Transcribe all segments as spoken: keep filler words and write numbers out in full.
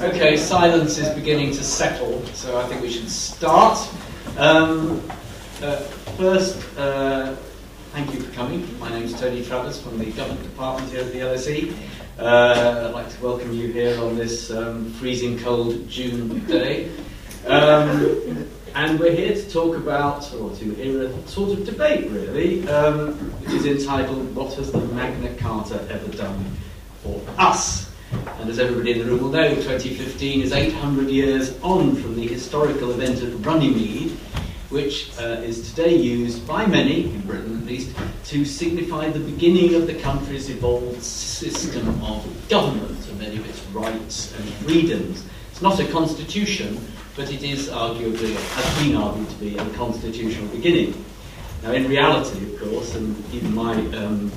Okay, silence is beginning to settle, so I think we should start. Um, uh, first, uh, thank you for coming. My name is Tony Travers from the Government Department here at the L S E. Uh, I'd like to welcome you here on this um, freezing cold June day. Um, and we're here to talk about, or to hear a sort of debate really, um, which is entitled, What Has the Magna Carta Ever Done for Us? And as everybody in the room will know, twenty fifteen is eight hundred years on from the historical event at Runnymede, which uh, is today used by many, in Britain at least, to signify the beginning of the country's evolved system of government and many of its rights and freedoms. It's not a constitution, but it is arguably, has been argued to be, a constitutional beginning. Now, in reality, of course, and even my um,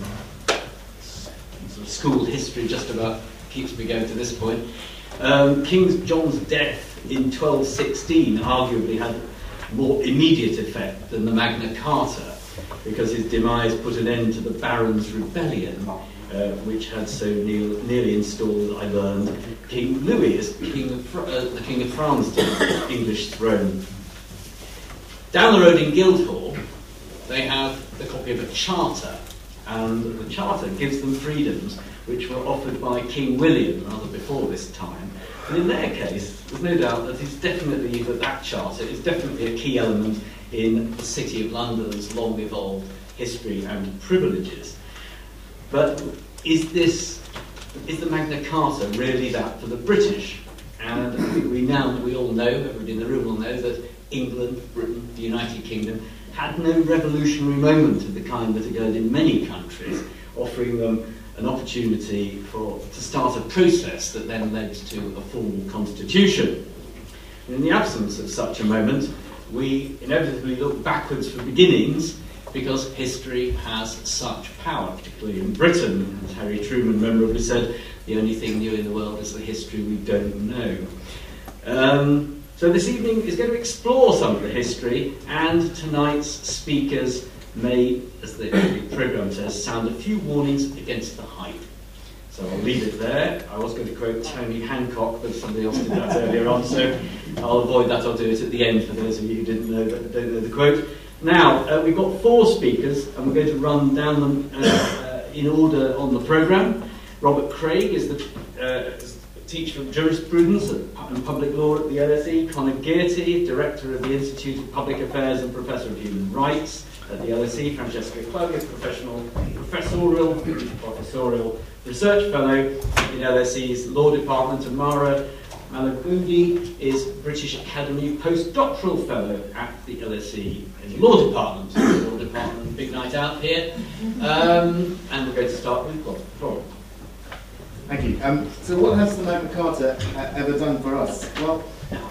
sort of school history just about keeps me going to this point, um, King John's death in twelve sixteen arguably had more immediate effect than the Magna Carta, because his demise put an end to the Barons' Rebellion, uh, which had so near, nearly installed, I learned, King Louis as King of Fr- uh, the King of France to the English throne. Down the road in Guildhall, they have the copy of a charter, and the charter gives them freedoms which were offered by King William, rather before this time. And in their case, there's no doubt that it's definitely that that charter is definitely a key element in the City of London's long evolved history and privileges. But is this, is the Magna Carta really that for the British? And I think we now, we all know, everybody in the room will know, that England, Britain, the United Kingdom had no revolutionary moment of the kind that occurred in many countries, offering them an opportunity for to start a process that then led to a formal constitution. And in the absence of such a moment, we inevitably look backwards for beginnings, because history has such power, particularly in Britain. As Harry Truman memorably said, the only thing new in the world is the history we don't know. Um, so this evening is going to explore some of the history, and tonight's speakers may, as the programme says, sound a few warnings against the hype. So I'll leave it there. I was going to quote Tony Hancock, but somebody else did that earlier on, so I'll avoid that. I'll do it at the end for those of you who didn't know, but don't know the quote. Now, uh, we've got four speakers, and we're going to run down them uh, uh, in order on the programme. Robert Craig is the uh, teacher of jurisprudence and public law at the L S E. Conor Gearty, director of the Institute of Public Affairs and professor of human rights at the L S E. Francesca Klug is professional, professorial, professorial research fellow in L S E's law department, and Mara Malagudi is British Academy postdoctoral fellow at the L S E in law department. The law department, big night out here. Um, and we're going to start with Bob. Bob. Thank you. Um, so what has the Magna Carta uh, ever done for us? Well,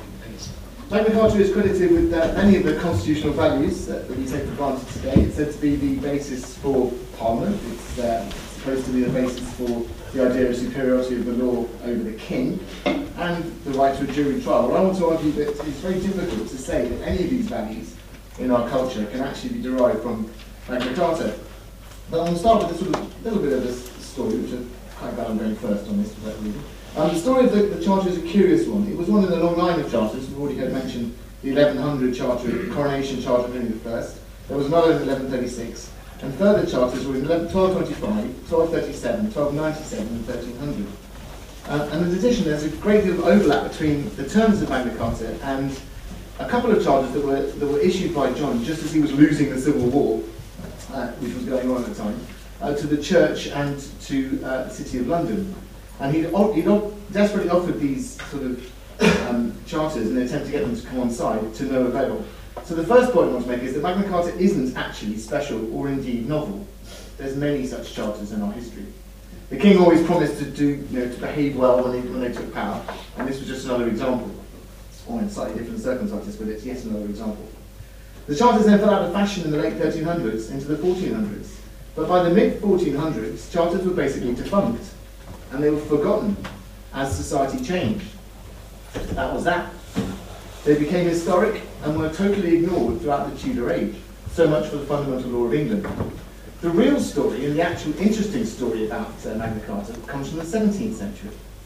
Magna Carta is credited with uh, many of the constitutional values uh, that we take for granted today. It's said to be the basis for Parliament. It's uh, supposed to be the basis for the idea of superiority of the law over the king, and the right to a jury trial. Well, I want to argue that it's very difficult to say that any of these values in our culture can actually be derived from Magna Carta. But I'm going to start with a sort of little bit of a story, which I'm quite glad I'm going first on this for that reason. Um, the story of the, the Charter is a curious one. It was one in a long line of charters. We've already heard mentioned the eleven hundred Charter, the Coronation Charter of Henry the First. There was another in eleven thirty-six, and further charters were in twelve twenty-five, twelve thirty-seven, twelve ninety-seven, and thirteen hundred. Uh, and in addition, there's a great deal of overlap between the terms of Magna Carta and a couple of charters that were that were issued by John just as he was losing the Civil War, uh, which was going on at the time, uh, to the Church and to uh, the City of London. And he'd, he'd desperately offered these sort of um, charters in an attempt to get them to come on side, to no avail. So the first point I want to make is that Magna Carta isn't actually special or indeed novel. There's many such charters in our history. The king always promised to do, you know, to behave well when they, when they took power, and this was just another example. Or in slightly different circumstances, but it's yet another example. The charters then fell out of fashion in the late thirteen hundreds into the fourteen hundreds. But by the mid fourteen hundreds, charters were basically defunct, and they were forgotten as society changed. That was that. They became historic and were totally ignored throughout the Tudor age. So much for the fundamental law of England. The real story, and the actual interesting story about uh, Magna Carta, comes from the seventeenth century.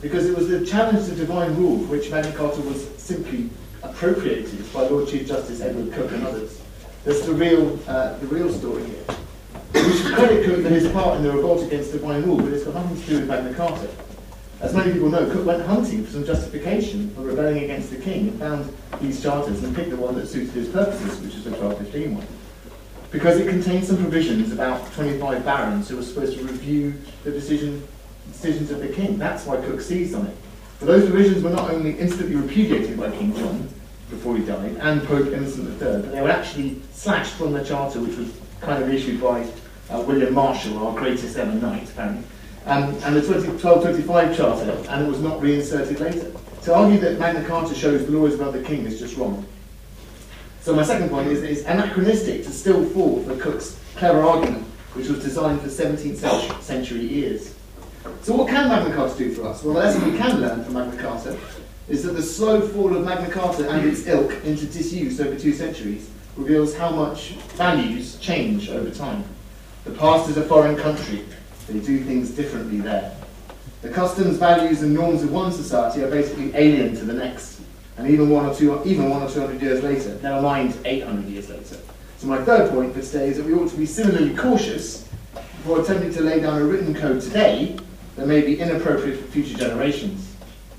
because it was the challenge to divine rule for which Magna Carta was simply appropriated by Lord Chief Justice Edward Coke and others. That's the real, uh, the real story here. We should credit Coke for his part in the revolt against divine rule, but it's got nothing to do with Magna Carta. As many people know, Coke went hunting for some justification for rebelling against the king and found these charters and picked the one that suited his purposes, which was the twelve fifteen one. Because it contained some provisions about twenty-five barons who were supposed to review the decision, decisions of the king. That's why Coke seized on it. But those provisions were not only instantly repudiated by King John before he died, and Pope Innocent the third, but they were actually slashed from the charter, which was kind of issued by uh, William Marshall, our greatest ever knight, apparently, um, and the twelve twenty-five charter, and it was not reinserted later. To argue that Magna Carta shows glories about the king is just wrong. So my second point is that it's anachronistic to still fall for Cook's clever argument, which was designed for seventeenth century ears. So what can Magna Carta do for us? Well, the lesson we can learn from Magna Carta is that the slow fall of Magna Carta and its ilk into disuse over two centuries reveals how much values change over time. The past is a foreign country. They do things differently there. The customs, values, and norms of one society are basically alien to the next. And even one or two, even one or two hundred years later, never mind eight hundred years later. So my third point for today is that we ought to be similarly cautious before attempting to lay down a written code today that may be inappropriate for future generations,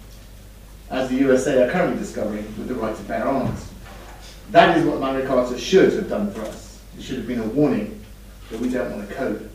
as the U S A are currently discovering with the right to bear arms. That is what Magna Carta should have done for us. It should have been a warning that we don't want a code.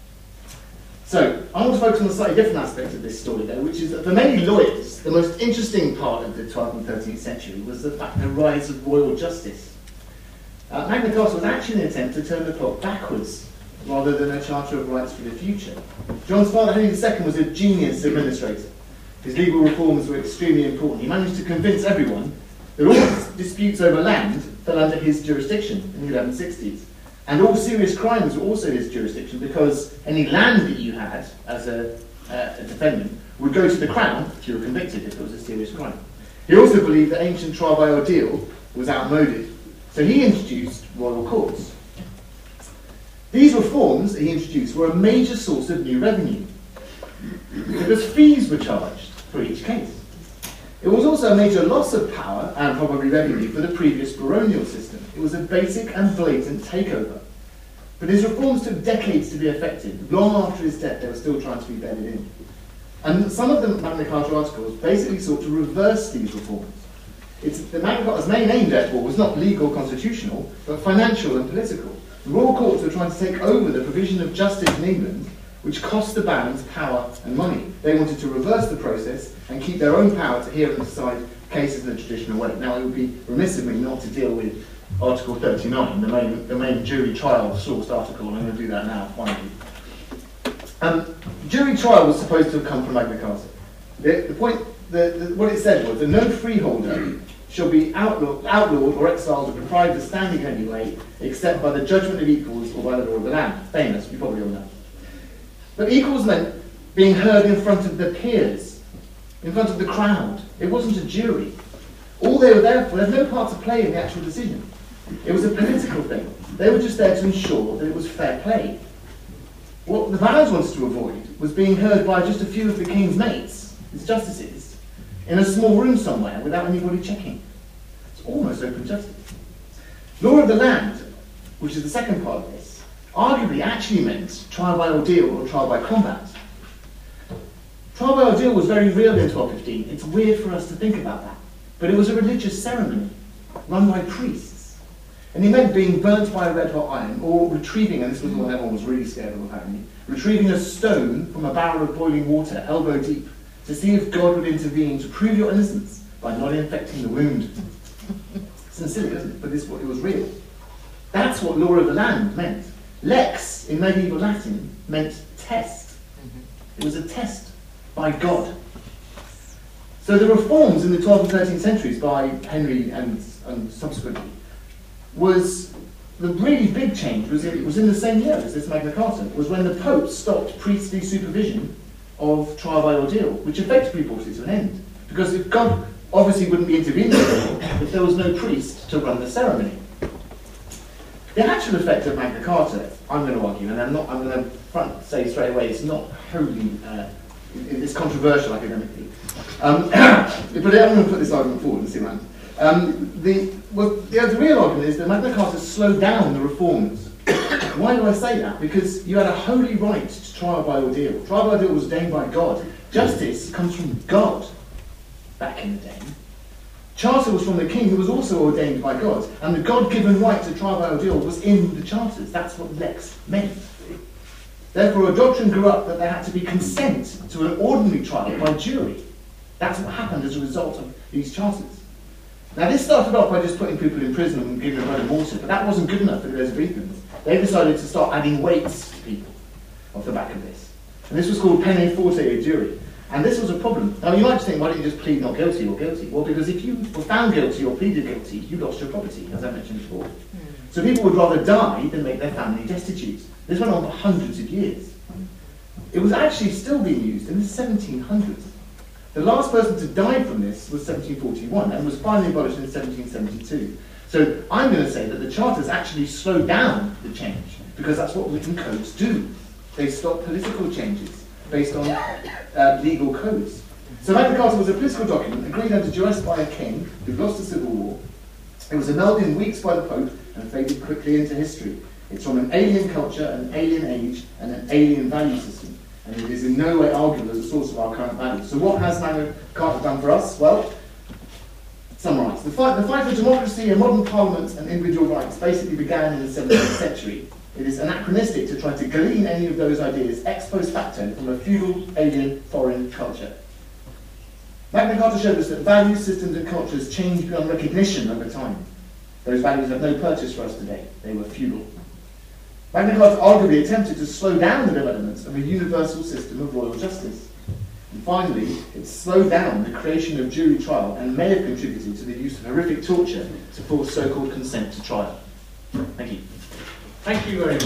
So, I want to focus on a slightly different aspect of this story, though, which is that for many lawyers, the most interesting part of the twelfth and thirteenth century was the fact the rise of royal justice. Uh, Magna Carta was actually an attempt to turn the clock backwards, rather than a charter of rights for the future. John's father, Henry the Second, was a genius administrator. His legal reforms were extremely important. He managed to convince everyone that all disputes over land fell under his jurisdiction in the eleven sixties. And all serious crimes were also his jurisdiction, because any land that you had as a, uh, a defendant would go to the crown if you were convicted, if it was a serious crime. He also believed that ancient trial by ordeal was outmoded, so he introduced royal courts. These reforms that he introduced were a major source of new revenue, because fees were charged for each case. It was also a major loss of power and probably revenue for the previous baronial system. It was a basic and blatant takeover. But his reforms took decades to be effective. Long after his death, they were still trying to be bedded in. And some of the Magna Carta articles basically sought to reverse these reforms. It's, the Magna Carta's main aim, therefore, was not legal constitutional, but financial and political. The royal courts were trying to take over the provision of justice in England, which cost the barons power and money. They wanted to reverse the process and keep their own power to hear and decide cases in the traditional way. Now, it would be remiss of me not to deal with Article thirty-nine, the main, the main jury trial sourced article, and I'm going to do that now, finally. Um, jury trial was supposed to have come from Magna Carta. The, the point, the, the, what it said was that no freeholder shall be outlawed, outlawed or exiled or deprived of standing in any way, except by the judgment of equals or by the law of the land. Famous, you probably all know. But equals meant being heard in front of the peers, in front of the crowd. It wasn't a jury. All they were there for, they had no part to play in the actual decision. It was a political thing. They were just there to ensure that it was fair play. What the barons wanted to avoid was being heard by just a few of the king's mates, his justices, in a small room somewhere without anybody checking. It's almost open justice. Law of the land, which is the second part of this, arguably actually meant trial by ordeal or trial by combat. Trial by ordeal was very real in twelve fifteen. It's weird for us to think about that. But it was a religious ceremony run by priests. And it meant being burnt by a red hot iron, or retrieving, and this was what everyone was really scared of apparently, retrieving a stone from a barrel of boiling water, elbow deep, to see if God would intervene to prove your innocence by not infecting the wound. It's silly, isn't it? But this, it was real. That's what law of the land meant. Lex, in medieval Latin, meant test. It was a test by God. So the reforms in the twelfth and thirteenth centuries by Henry and, and subsequently was, the really big change was in, was in the same year as this Magna Carta, was when the Pope stopped priestly supervision of trial by ordeal, which effectively brought it to an end. Because if God obviously wouldn't be intervening if there was no priest to run the ceremony. The actual effect of Magna Carta, I'm going to argue, and I'm not, I'm going to front say straight away, it's not wholly uh, it's controversial academically. Um, but I'm going to put this argument forward and see what happens. Um, the, well, the, the real argument is that Magna Carta slowed down the reforms. Why do I say that? Because you had a holy right to trial by ordeal. Trial by ordeal was ordained by God. Justice comes from God back in the day. Charter was from the king, who was also ordained by God. And the God-given right to trial by ordeal was in the charters. That's what lex meant. Therefore, a doctrine grew up that there had to be consent to an ordinary trial by jury. That's what happened as a result of these charters. Now, this started off by just putting people in prison and giving them bread and water, but that wasn't good enough for the Elizabethans. They decided to start adding weights to people off the back of this. And this was called pene forte a jury. And this was a problem. Now, you might think, why don't you just plead not guilty or guilty? Well, because if you were found guilty or pleaded guilty, you lost your property, as I mentioned before. Mm. So people would rather die than make their family destitute. This went on for hundreds of years. It was actually still being used in the seventeen hundreds. The last person to die from this was seventeen forty-one and was finally abolished in seventeen seventy-two. So I'm going to say that the charters actually slowed down the change, because that's what written codes do. They stop political changes based on uh, legal codes. So Magna Carta was a political document agreed under duress by a king who lost the civil war. It was annulled in weeks by the Pope and faded quickly into history. It's from an alien culture, an alien age, and an alien value system. And it is in no way arguable as a source of our current values. So what has Magna Carta done for us? Well, summarise. The fight, the fight for democracy, a modern parliament, and individual rights basically began in the seventeenth century. It is anachronistic to try to glean any of those ideas ex post facto from a feudal, alien, foreign culture. Magna Carta showed us that values, systems, and cultures change beyond recognition over time. Those values have no purchase for us today. They were feudal. Magna Carta arguably attempted to slow down the development of a universal system of royal justice. And finally, it slowed down the creation of jury trial and may have contributed to the use of horrific torture to force so-called consent to trial. Thank you. Thank you very much.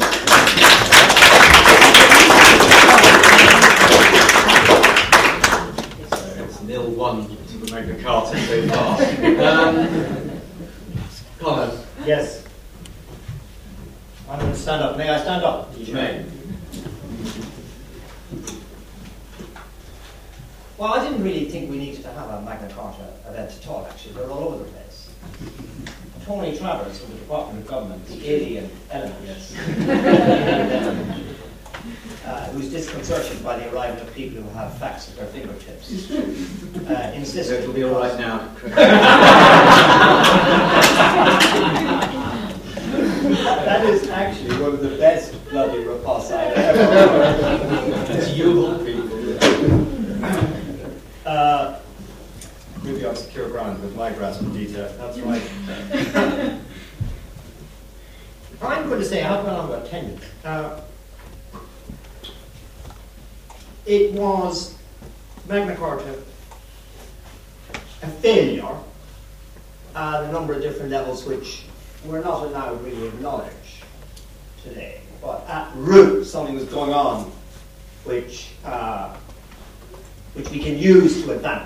So it's nil one to the Magna Carta so far. Um, Colin. Yes. I'm going to stand up. May I stand up? You may. Well, I didn't really think we needed to have a Magna Carta event at all, actually. They're all over the place. Tony Travers from the Department of Government, the alien element, yes. uh, who's disconcerted by the arrival of people who have facts at their fingertips. Uh, insisted It'll be all right now. That is actually one of the best bloody ripoffs I've ever heard. It's you of people. Uh, maybe on secure ground with my grasp of detail. That's right. I'm going to say how well I'm attended. Uh, it was Magna Carta a failure at a number of different levels, which we're not allowed to really acknowledge today. But at root, something was going on which uh, which we can use to advantage.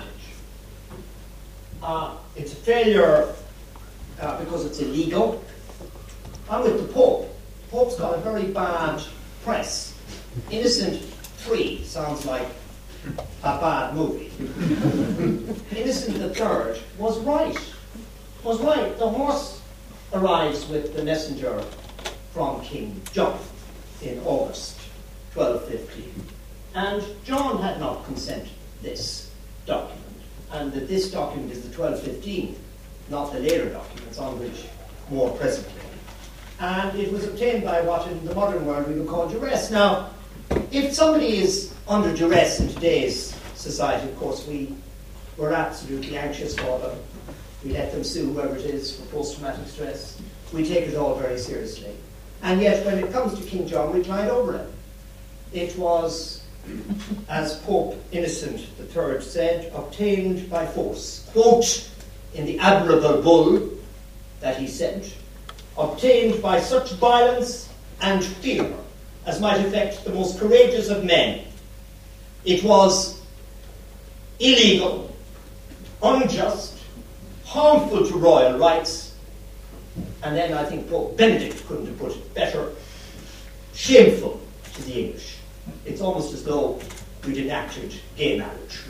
Uh, it's a failure uh, because it's illegal. I'm with the Pope. The Pope's got a very bad press. Innocent three sounds like a bad movie. Innocent the third was right. Was right. The horse arrives with the messenger from King John in August twelve fifteen. And John had not consented this document. And that this document is the twelve fifteen, not the later documents on which more presently. And it was obtained by what in the modern world we would call duress. Now, if somebody is under duress in today's society, of course, we, we're absolutely anxious for them. We let them sue whoever it is for post-traumatic stress. We take it all very seriously. And yet, when it comes to King John, we glide over it. It was, as Pope Innocent the third said, obtained by force. Quote, in the admirable bull that he sent, obtained by such violence and fear as might affect the most courageous of men. It was illegal, unjust, harmful to royal rights, and then I think Pope Benedict couldn't have put it better, shameful to the English. It's almost as though who'd enacted gay marriage.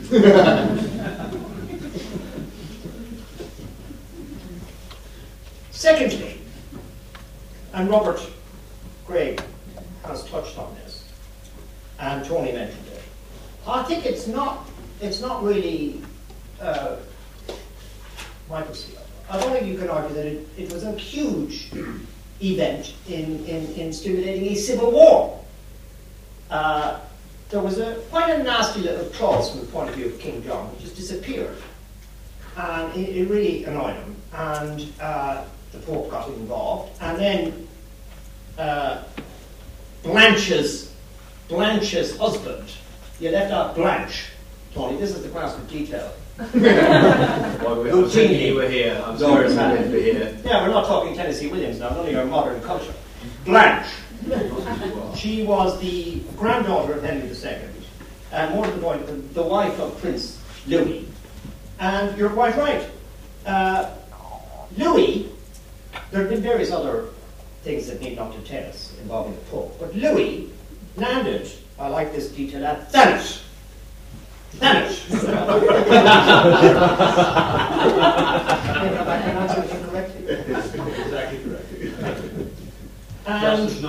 Secondly, and Robert Gregg has touched on this, and Tony mentioned it, I think it's not, it's not really, uh, Michael Steele, I don't think you can argue that it, it was a huge event in, in, in stimulating a civil war. Uh, there was a quite a nasty little clause from the point of view of King John, which just disappeared. And it, it really annoyed him. And uh, the Pope got involved. And then uh, Blanche's, Blanche's husband, you left out Blanche, Tony, this is the class of detail. Well, we, I was thinking you were here. I'm sorry to have you here. Yeah, we're not talking Tennessee Williams now, none of your modern culture. Blanche. She was the granddaughter of Henry the Second, and more to the point, the, the wife of Prince Louis. And you're quite right. Uh, Louis, there have been various other things that need not to tell us involving the Pope, but Louis landed, I like this detail, at Thanet. Thanet. Maybe I pronounced it incorrectly. Exactly correct. And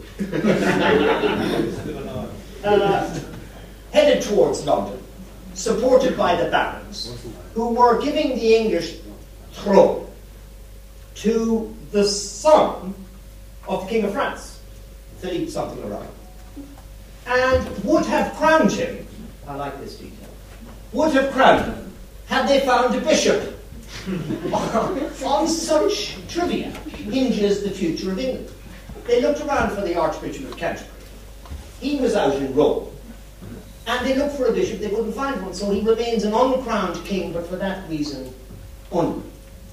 uh, headed towards London, supported by the barons, who were giving the English throne to the son of the King of France, Philippe something or other, and would have crowned him, I like this detail, would have crowned him had they found a bishop. On such trivia hinges the future of England. They looked around for the Archbishop of Canterbury. He was out in Rome. And they looked for a bishop, they couldn't find one, so he remains an uncrowned king, but for that reason, only.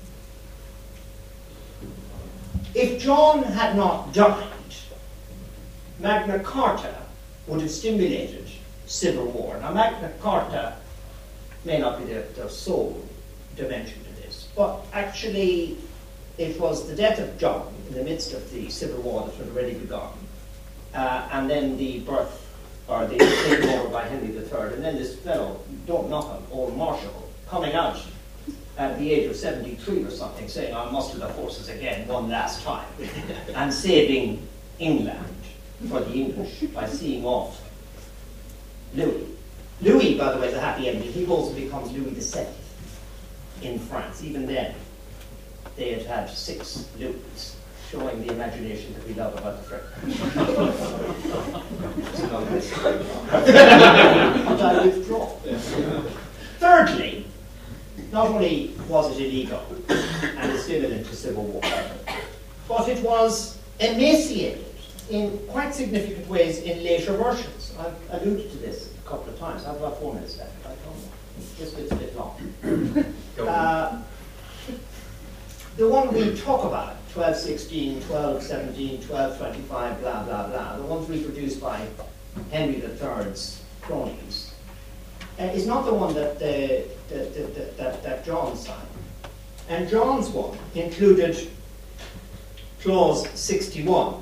If John had not died, Magna Carta would have stimulated civil war. Now, Magna Carta may not be the, the sole dimension to this, but actually it was the death of John in the midst of the civil war that had already begun, uh, and then the birth, or the taking over by Henry the Third, and then this fellow, don't knock him, old Marshall, coming out at the age of seventy-three or something, saying, I'll muster the forces again one last time, and saving England for the English by seeing off Louis. Louis, by the way, is a happy ending. He also becomes Louis the Seventh in France. Even then, they had had six Louis, showing the imagination that we love about the French. But I withdraw. Thirdly, not only was it illegal and a stimulant to civil war, but it was emaciated in quite significant ways in later versions. I've alluded to this a couple of times. I have about four minutes left. I don't know. This bit's a bit long. Uh, the one we talk about, twelve sixteen, twelve seventeen, twelve twenty-five, blah, blah, blah, the ones reproduced by Henry the Third's cronies, uh, is not the one that, uh, that, that, that, that John signed. And John's one included clause sixty-one.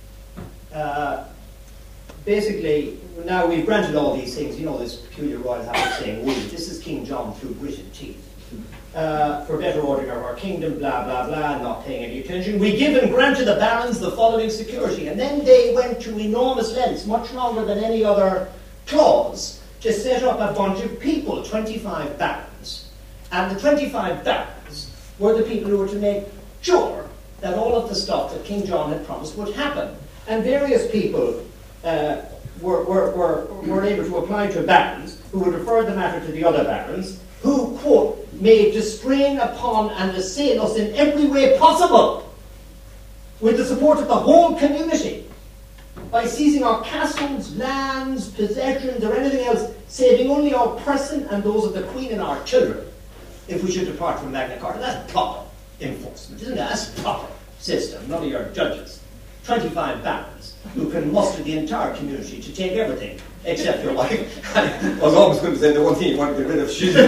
Uh, basically, now we've granted all these things, you know this peculiar royal habit of saying we, this is King John through gritted teeth. Uh, for better ordering of our kingdom, blah, blah, blah, not paying any attention. We give and grant to the barons the following security. And then they went to enormous lengths, much longer than any other clause, to set up a bunch of people, twenty-five barons. And the twenty-five barons were the people who were to make sure that all of the stuff that King John had promised would happen. And various people uh, were, were, were, were able to apply to barons who would refer the matter to the other barons, who, quote, may distrain upon and assail us in every way possible with the support of the whole community by seizing our castles, lands, possessions, or anything else, saving only our person and those of the Queen and our children, if we should depart from Magna Carta. That's proper enforcement, isn't it? That's proper system, none of your judges. twenty-five barons who can muster the entire community to take everything, except your wife. I was always going to say the one thing you want to get rid of, she's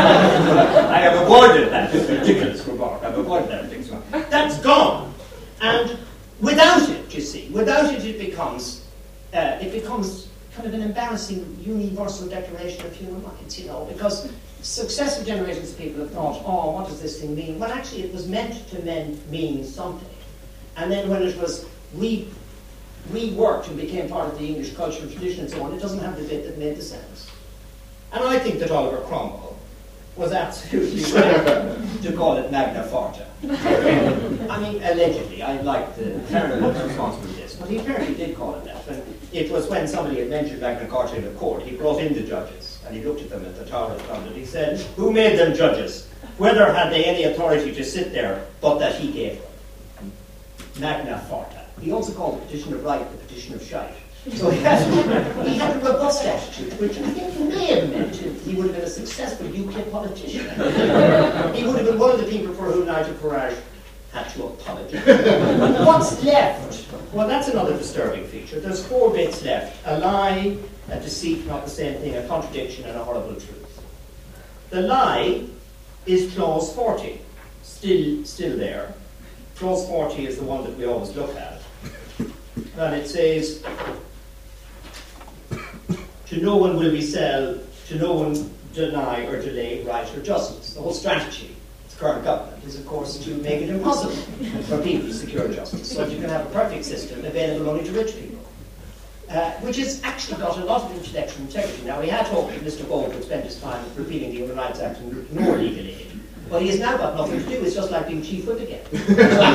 I have avoided that. It's ridiculous, remark. I've avoided that. That's gone. And without it, you see, without it, it becomes, uh, it becomes kind of an embarrassing universal declaration of human rights, you know, because successive generations of people have thought, oh, what does this thing mean? Well, actually, it was meant to mean, mean something. And then when it was re reworked and became part of the English culture and tradition and so on, it doesn't have the bit that made the sense. And I think that Oliver Cromwell was absolutely right to call it Magna Forta. I mean, allegedly, I'd like the terrible responsible for this, but he apparently did call it that. And it was when somebody had mentioned Magna Carta in the court, he brought in the judges, and he looked at them at the Tower of London. He said, who made them judges? Whether had they any authority to sit there, but that he gave them. Magna Forta. He also called the petition of right the petition of shite. So he had, he had a robust attitude, which I think may have meant he would have been a successful U K politician. He would have been one of the people for whom Nigel Farage had to apologize. What's left? Well, that's another disturbing feature. There's four bits left. A lie, a deceit, not the same thing, a contradiction, and a horrible truth. The lie is clause forty, still, still there. Clause forty is the one that we always look at. And it says, to no one will we sell, to no one deny or delay right or justice. The whole strategy of the current government is, of course, to make it impossible for people to secure justice, so that you can have a perfect system available only to rich people, uh, which has actually got a lot of intellectual integrity. Now, we had hoped that Mister Gold would spend his time repealing the Human Rights Act and ignore legal aid. But he has now got nothing to do. It's just like being chief whip again. he's,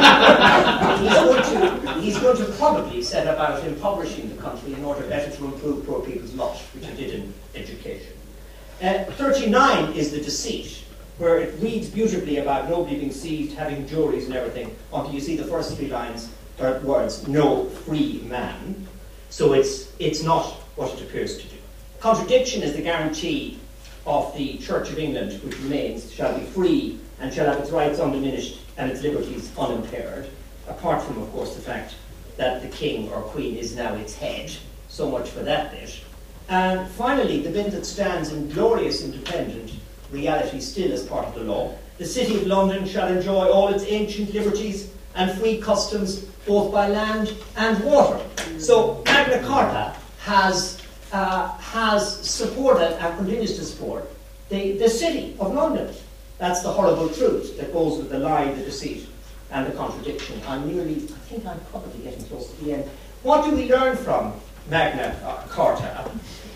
going to, he's going to probably set about impoverishing the country in order better to improve poor people's lot, which he did in education. Uh, thirty-nine is the deceit, where it reads beautifully about nobody being seized, having juries and everything, until you see the first three lines, or words, no free man. So it's, it's not what it appears to do. Contradiction is the guarantee of the Church of England, which remains, shall be free and shall have its rights undiminished and its liberties unimpaired, apart from, of course, the fact that the King or Queen is now its head. So much for that bit. And finally, the bit that stands in glorious independent reality still as part of the law. The City of London shall enjoy all its ancient liberties and free customs, both by land and water. So Magna Carta has Uh, has supported and continues to support the, the City of London. That's the horrible truth that goes with the lie, the deceit, and the contradiction. I'm nearly, I think I'm probably getting close to the end. What do we learn from Magna Carta?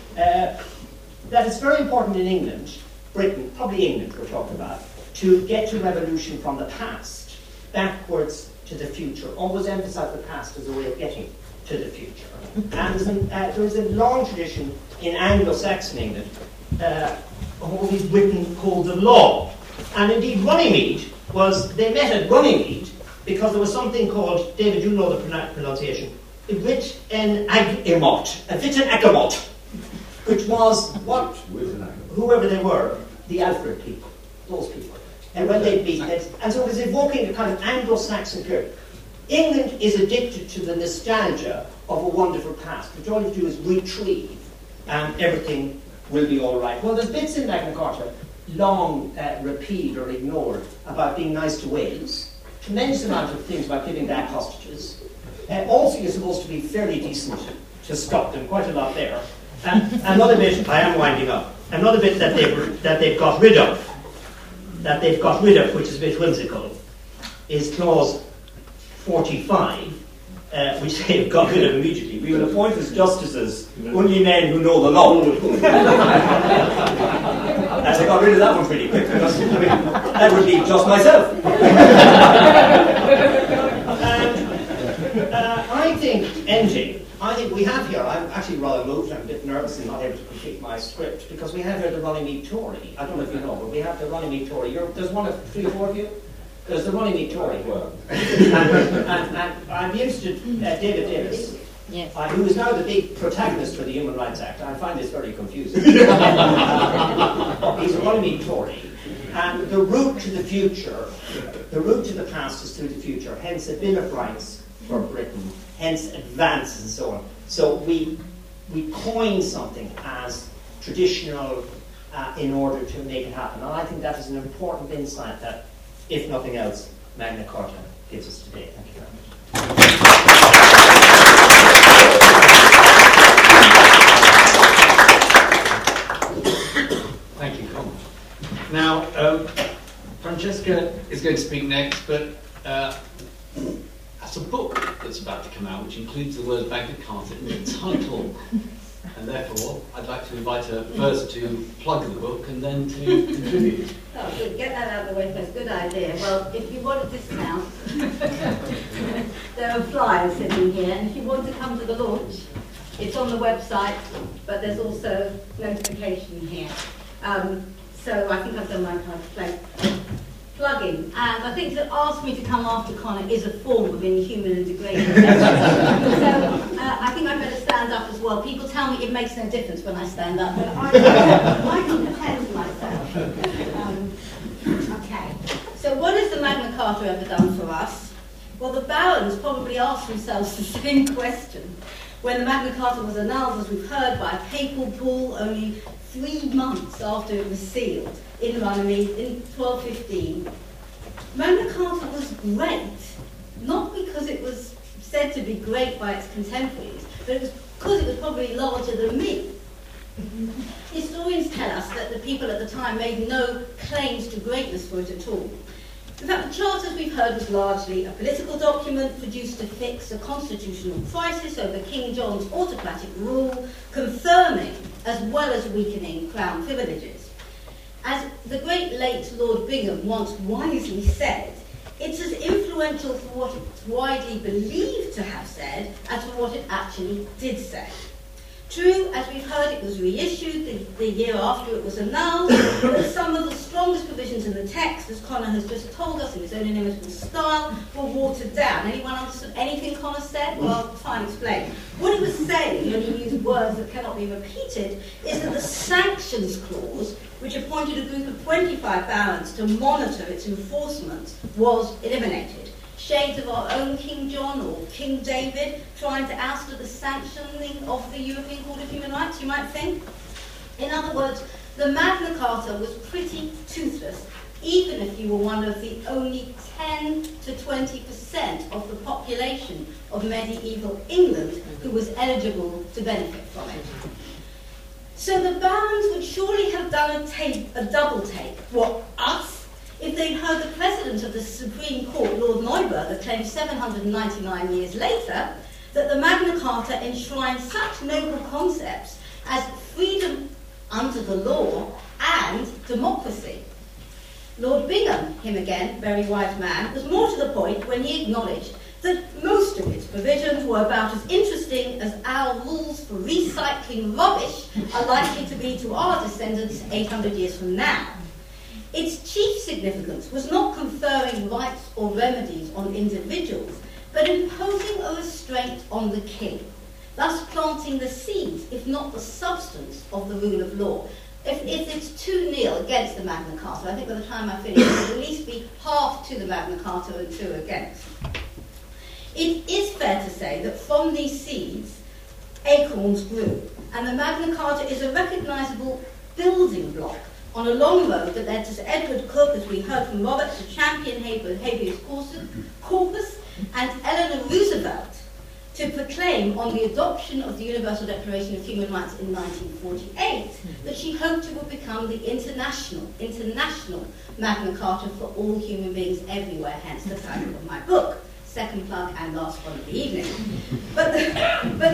Uh, that it's very important in England, Britain, probably England we're talking about, to get to revolution from the past, backwards to the future. Always emphasize the past as a way of getting to the future. And there's, an, uh, there is a long tradition in Anglo-Saxon England uh, of what is written codes of law. And indeed, Runnymede was, they met at Runnymede because there was something called, David, you know the pronunciation, Writ en Agamot, a Writ en Agamot, which was what, whoever they were, the Alfred people, those people. And when they beat it, and so it was evoking a kind of Anglo-Saxon period. England is addicted to the nostalgia of a wonderful past, which all you do is retrieve, and everything will be all right. Well, there's bits in Magna Carta long uh, repealed or ignored about being nice to Wales, tremendous amount of things about giving back hostages. Uh, also, you're supposed to be fairly decent to stop them, quite a lot there. And another bit, I am winding up, another bit that they've, that they've got rid of, that they've got rid of, which is a bit whimsical, is clause forty-five, uh, which they've got rid of immediately. We will appoint as justices only men who know the law. And they got rid of that one pretty quick, because I mean, that would be just myself. And uh, I think, ending, I think we have here, I'm actually rather moved, I'm a bit nervous and not able to complete my script, because we have here the Runnymede Tory. I don't know if you know, but we have the Runnymede Tory. You're, there's one of three or four of you? There's the Runnymede Tory. and, and, and I'm interested, uh, David Davis, yes. uh, who is now the big protagonist for the Human Rights Act. I find this very confusing. He's a Runnymede Tory. And the route to the future, the route to the past is through the future, hence a Bill of Rights for Britain, hence advances and so on. So we, we coin something as traditional uh, in order to make it happen. And I think that is an important insight that, if nothing else, Magna Carta gives us today. Thank you very much. Now, um, Francesca is going to speak next, but uh, that's a book that's about to come out, which includes the word Magna Carta in the title. And therefore, I'd like to invite her first to plug the book and then to contribute. Oh, good. Get that out of the way first. Good idea. Well, if you want a discount, there are flyers sitting here, and if you want to come to the launch, it's on the website, but there's also notification here. Um, so I think I've done my part to play. Plugging, and I think to ask me to come after Connor is a form of inhuman and degrading. So uh, I think I better stand up as well. People tell me it makes no difference when I stand up, but I, I can defend myself. Um, okay, so what has the Magna Carta ever done for us? Well, the barons probably asked themselves the same question when the Magna Carta was annulled, as we've heard, by a papal bull only three months after it was sealed in Runnymede in twelve fifteen. Magna Carta was great, not because it was said to be great by its contemporaries, but it was because it was probably larger than me. Historians tell us that the people at the time made no claims to greatness for it at all. In fact, the Charter, as we've heard, was largely a political document produced to fix a constitutional crisis over King John's autocratic rule, confirming as well as weakening Crown privileges. As the great late Lord Bingham once wisely said, it's as influential for what it's widely believed to have said as for what it actually did say. True, as we've heard, it was reissued the, the year after it was annulled, but some of the strongest provisions in the text, as Connor has just told us in his own inimitable style, were watered down. Anyone understood anything Connor said? Well, I'll try and explain. What he was saying, when he used words that cannot be repeated, is that the sanctions clause, which appointed a group of twenty-five barons to monitor its enforcement, was eliminated. Shades of our own King John or King David trying to oust the sanctioning of the European Court of Human Rights, you might think. In other words, the Magna Carta was pretty toothless, even if you were one of the only ten to twenty percent of the population of medieval England who was eligible to benefit from it. So the barons would surely have done a, take, a double take. What, us? If they'd heard the President of the Supreme Court, Lord Neuberger, claim seven hundred ninety-nine years later that the Magna Carta enshrined such noble concepts as freedom under the law and democracy. Lord Bingham, him again, very wise man, was more to the point when he acknowledged that most of its provisions were about as interesting as our rules for recycling rubbish are likely to be to our descendants eight hundred years from now. Its chief significance was not conferring rights or remedies on individuals, but imposing a restraint on the king, thus planting the seeds, if not the substance, of the rule of law. If, if it's two nil against the Magna Carta, I think by the time I finish, it will at least be half to the Magna Carta and two against. It is fair to say that from these seeds, acorns grew, and the Magna Carta is a recognisable building block on a long road that led to Edward Cook, as we heard from Robert, to champion habeas corpus, and Eleanor Roosevelt to proclaim on the adoption of the Universal Declaration of Human Rights in nineteen forty-eight that she hoped it would become the international, international Magna Carta for all human beings everywhere, hence the title of my book. Second plug and last one of the evening. But the, but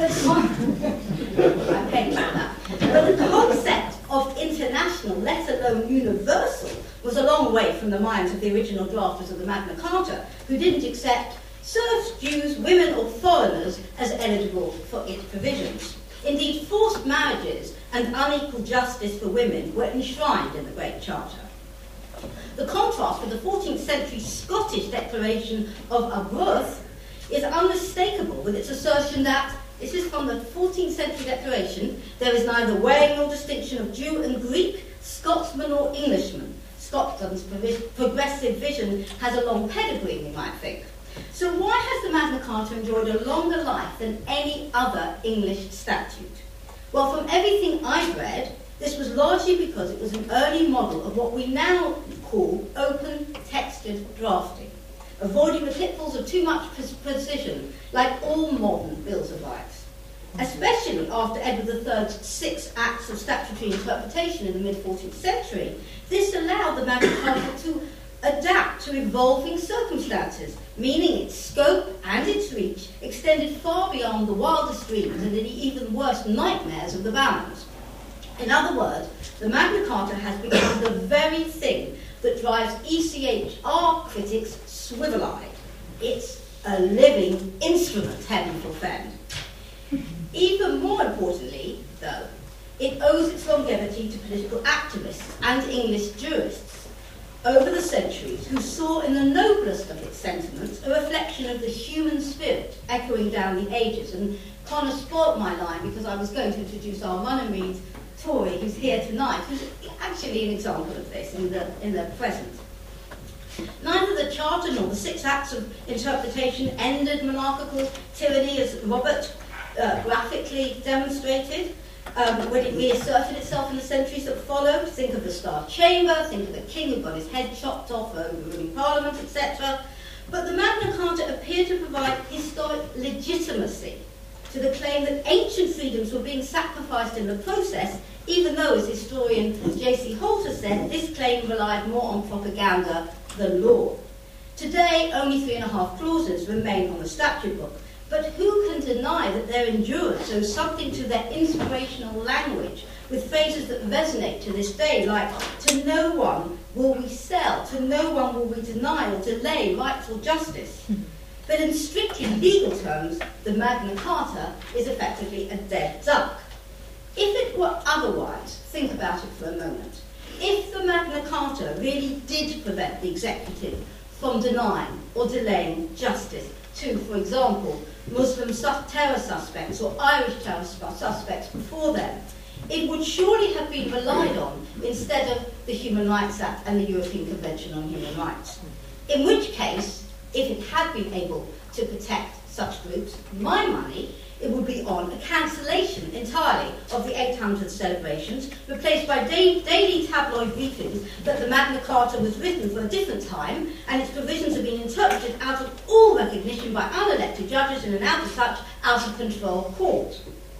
the, I'm paying for that. But the concept of international, let alone universal, was a long way from the minds of the original drafters of the Magna Carta, who didn't accept serfs, Jews, women or foreigners as eligible for its provisions. Indeed, forced marriages and unequal justice for women were enshrined in the Great Charter. The contrast with the fourteenth century Scottish Declaration of Arbroath is unmistakable, with its assertion that, this is from the fourteenth century Declaration, there is neither weighing nor distinction of Jew and Greek, Scotsman or Englishman. Scotland's progressive vision has a long pedigree, you might think. So why has the Magna Carta enjoyed a longer life than any other English statute? Well, from everything I've read, this was largely because it was an early model of what we now call open textured drafting, avoiding the pitfalls of too much precision, like all modern bills of rights. especially after Edward the Third's six acts of statutory interpretation in the mid-fourteenth century. This allowed the Magna Carta to adapt to evolving circumstances, meaning its scope and its reach extended far beyond the wildest dreams and the even worse nightmares of the barons. In other words, the Magna Carta has become the very thing that drives E C H R critics swivel-eyed. It's a living instrument, heaven forfend. Even more importantly, though, it owes its longevity to political activists and English jurists over the centuries who saw in the noblest of its sentiments a reflection of the human spirit echoing down the ages. And Connor spoilt my line because I was going to introduce our Runnymede Tory, who's here tonight, who's actually an example of this in the, in the present. Neither the Charter nor the Six Acts of Interpretation ended monarchical tyranny, as Robert uh, graphically demonstrated, um, when it reasserted itself in the centuries that followed. Think of the Star Chamber, think of the king who got his head chopped off overruling Parliament, et cetera. But the Magna Carta appeared to provide historic legitimacy to the claim that ancient freedoms were being sacrificed in the process, even though, as historian J C Holter said, this claim relied more on propaganda than law. Today, only three and a half clauses remain on the statute book, but who can deny that their endurance owes something to their inspirational language, with phrases that resonate to this day, like, to no one will we sell, to no one will we deny or delay rights or justice. But in strictly legal terms, the Magna Carta is effectively a dead duck. If it were otherwise, think about it for a moment. If the Magna Carta really did prevent the executive from denying or delaying justice to, for example, Muslim su- terror suspects or Irish terror suspects before them, it would surely have been relied on instead of the Human Rights Act and the European Convention on Human Rights. In which case, if it had been able to protect such groups, my money, it would be on a cancellation entirely of the eight hundred celebrations, replaced by da- daily tabloid briefings that the Magna Carta was written for a different time and its provisions have been interpreted out of all recognition by unelected judges in an out-of-touch, out-of-control court.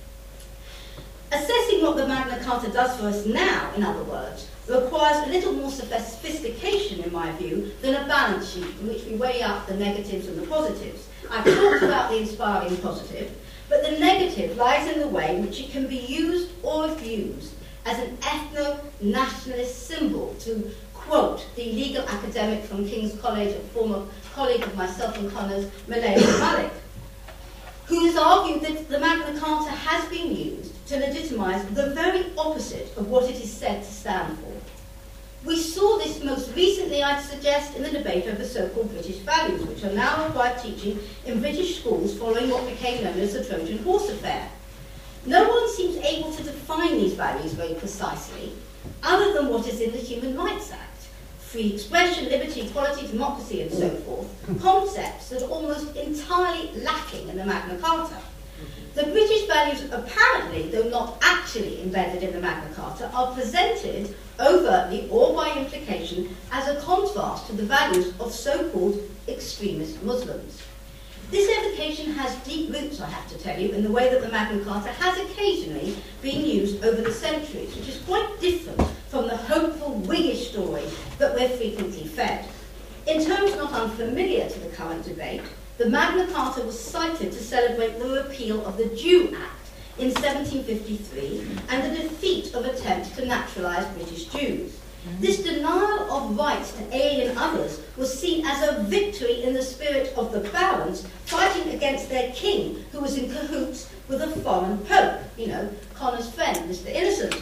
Assessing what the Magna Carta does for us now, in other words, requires a little more sophistication, in my view, than a balance sheet in which we weigh up the negatives and the positives. I've talked about the inspiring positive, but the negative lies in the way in which it can be used or abused as an ethno-nationalist symbol, to quote the legal academic from King's College, a former colleague of myself and Connor's, Malaya Malik, who has argued that the Magna Carta has been used to legitimise the very opposite of what it is said to stand for. We saw this most recently, I'd suggest, in the debate over so-called British values, which are now required teaching in British schools following what became known as the Trojan Horse affair. No one seems able to define these values very precisely, other than what is in the Human Rights Act. Free expression, liberty, equality, democracy, and so forth, concepts that are almost entirely lacking in the Magna Carta. The British values, apparently, though not actually embedded in the Magna Carta, are presented overtly or by implication as a contrast to the values of so-called extremist Muslims. This evocation has deep roots, I have to tell you, in the way that the Magna Carta has occasionally been used over the centuries, which is quite different from the hopeful, Whiggish story that we're frequently fed. In terms not unfamiliar to the current debate, the Magna Carta was cited to celebrate the repeal of the Jew Act in seventeen fifty-three and the defeat of attempts to naturalise British Jews. This denial of rights to alien others was seen as a victory in the spirit of the barons fighting against their king, who was in cahoots with a foreign pope, you know, Connor's friend, Mister Innocent.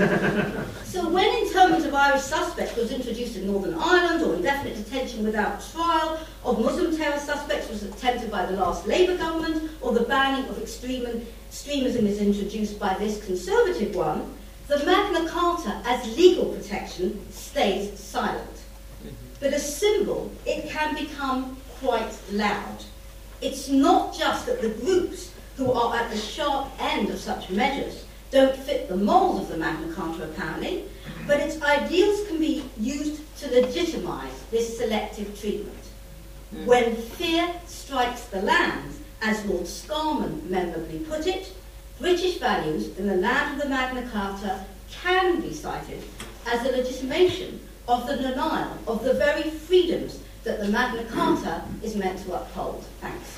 So when internment of Irish suspects was introduced in Northern Ireland, or indefinite detention without trial of Muslim terror suspects was attempted by the last Labour government, or the banning of extreme, extremism is introduced by this Conservative one, the Magna Carta, as legal protection, stays silent. But as symbol, it can become quite loud. It's not just that the groups who are at the sharp end of such measures don't fit the mould of the Magna Carta, apparently, but its ideals can be used to legitimise this selective treatment. Mm. When fear strikes the land, as Lord Scarman memorably put it, British values in the land of the Magna Carta can be cited as a legitimation of the denial of the very freedoms that the Magna Carta is meant to uphold. Thanks.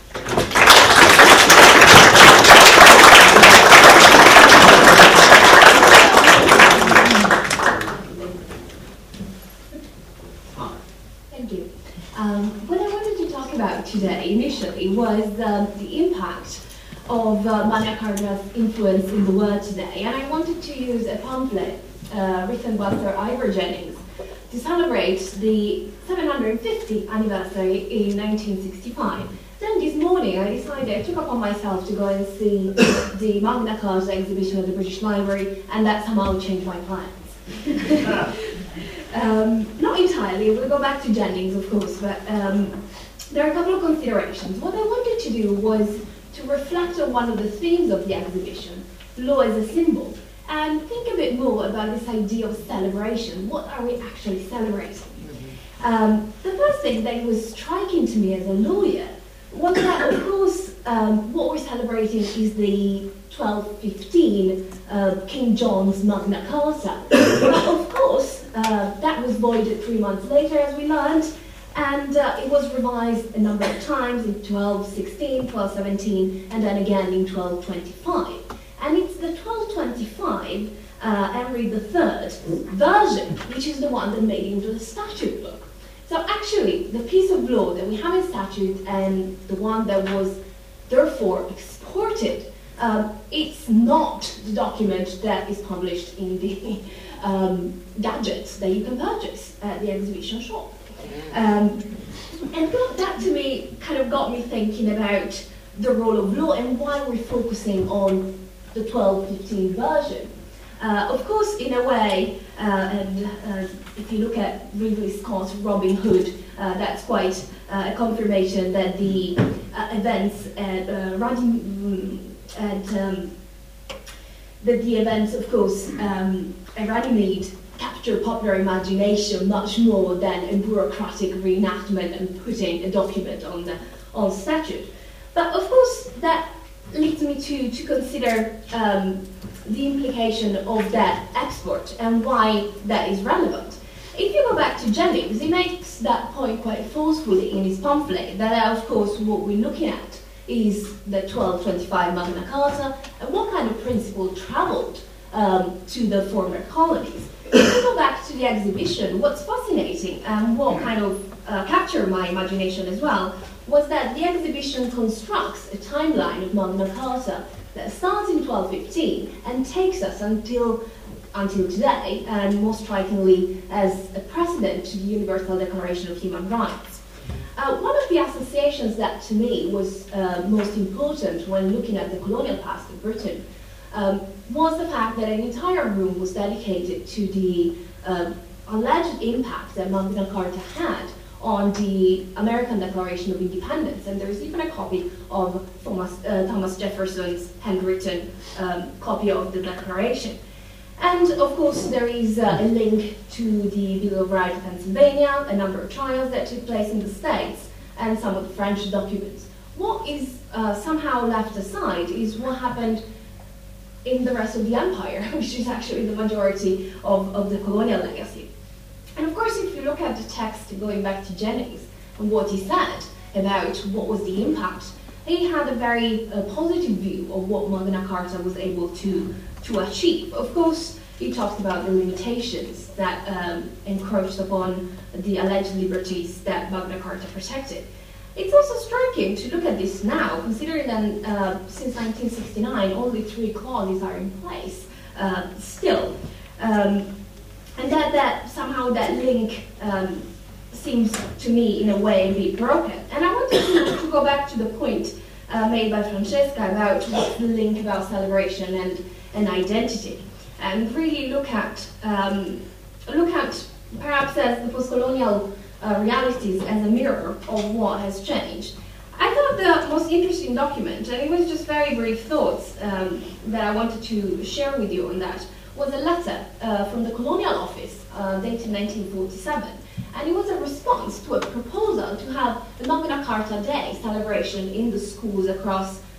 Thank you. Um, what I wanted to talk about today initially was um, the impact of uh, Magna Carta's influence in the world today, and I wanted to use a pamphlet uh, written by Sir Ivor Jennings to celebrate the seven hundred fiftieth anniversary in nineteen sixty-five. Then this morning I decided, I took upon myself to go and see the Magna Carta exhibition at the British Library, and that somehow changed my plans. Um, not entirely, we'll go back to Jennings, of course, but um, there are a couple of considerations. What I wanted to do was to reflect on one of the themes of the exhibition, law as a symbol, and think a bit more about this idea of celebration. What are we actually celebrating? Um, the first thing that was striking to me as a lawyer was that, of course, um, what we're celebrating is the twelve fifteen uh, King John's Magna Carta. But of course, uh, that was voided three months later, as we learned, and uh, it was revised a number of times in twelve sixteen, twelve seventeen, and then again in twelve twenty-five. And it's the twelve twenty-five uh, Henry the Third version, which is the one that made it into the statute book. So actually, the piece of law that we have in statute and the one that was therefore exported, um, it's not the document that is published in the um, gadgets that you can purchase at the exhibition shop. Um, and that to me kind of got me thinking about the role of law and why we're focusing on the twelve fifteen version. Uh, of course, in a way, uh, and uh, if you look at Ridley Scott's Robin Hood, uh, that's quite uh, a confirmation that the uh, events at uh, Runnymede, and um, that the events, of course, um, at Runnymede capture popular imagination much more than a bureaucratic reenactment and putting a document on the on statute. But of course, that leads me to to consider um, the implication of that export and why that is relevant. If you go back to Jennings, he makes that point quite forcefully in his pamphlet, that uh, of course what we're looking at is the twelve twenty-five Magna Carta and what kind of principle travelled um, to the former colonies. If you go back to the exhibition, what's fascinating and what kind of uh, captured my imagination as well was that the exhibition constructs a timeline of Magna Carta that starts in twelve fifteen and takes us until, until today, and most strikingly as a precedent to the Universal Declaration of Human Rights. Uh, one of the associations that to me was uh, most important when looking at the colonial past of Britain um, was the fact that an entire room was dedicated to the uh, alleged impact that Magna Carta had on the American Declaration of Independence, and there's even a copy of Thomas, uh, Thomas Jefferson's handwritten um, copy of the Declaration. And of course there is uh, a link to the Bill of Rights of Pennsylvania, a number of trials that took place in the States, and some of the French documents. What is uh, somehow left aside is what happened in the rest of the empire, which is actually the majority of, of the colonial legacy. And of course, if you look at the text going back to Jennings and what he said about what was the impact, he had a very uh, positive view of what Magna Carta was able to, to achieve. Of course, he talked about the limitations that um, encroached upon the alleged liberties that Magna Carta protected. It's also striking to look at this now, considering that uh, since nineteen sixty-nine, only three clauses are in place uh, still. Um, And that, that somehow that link um, seems to me in a way a bit broken. And I wanted to, to go back to the point uh, made by Francesca about what's the link about celebration and, and identity, and really look at um, look at perhaps as the post-colonial uh, realities as a mirror of what has changed. I thought the most interesting document, and it was just very brief thoughts um, that I wanted to share with you on that, was a letter uh, from the Colonial Office uh, dated nineteen forty-seven, and it was a response to a proposal to have the Magna Carta Day celebration in the schools across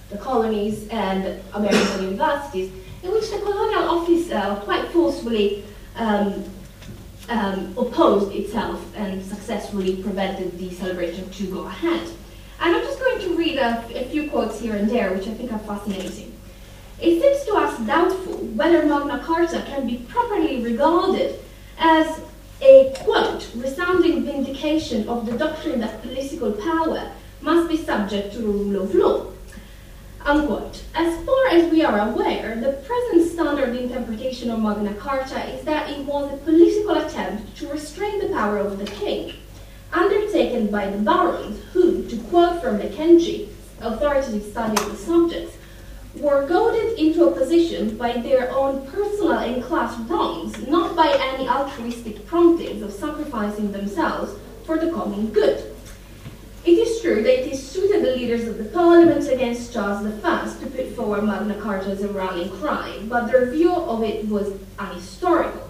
the colonies and American universities, in which the colonial office uh, quite forcefully um, um, opposed itself and successfully prevented the celebration to go ahead. And I'm just going to read a, a few quotes here and there, which I think are fascinating. It seems to us doubtful whether Magna Carta can be properly regarded as a, quote, resounding vindication of the doctrine that political power must be subject to the rule of law, unquote. As far as we are aware, the present standard interpretation of Magna Carta is that it was a political attempt to restrain the power of the king, undertaken by the barons who, to quote from Mackenzie, authoritative study of the subjects, were goaded into a position by their own personal and class wrongs, not by any altruistic promptings of sacrificing themselves for the common good. It is true that it suited the leaders of the Parliament against Charles the First to put forward Magna Carta as a rallying cry, but their view of it was unhistorical.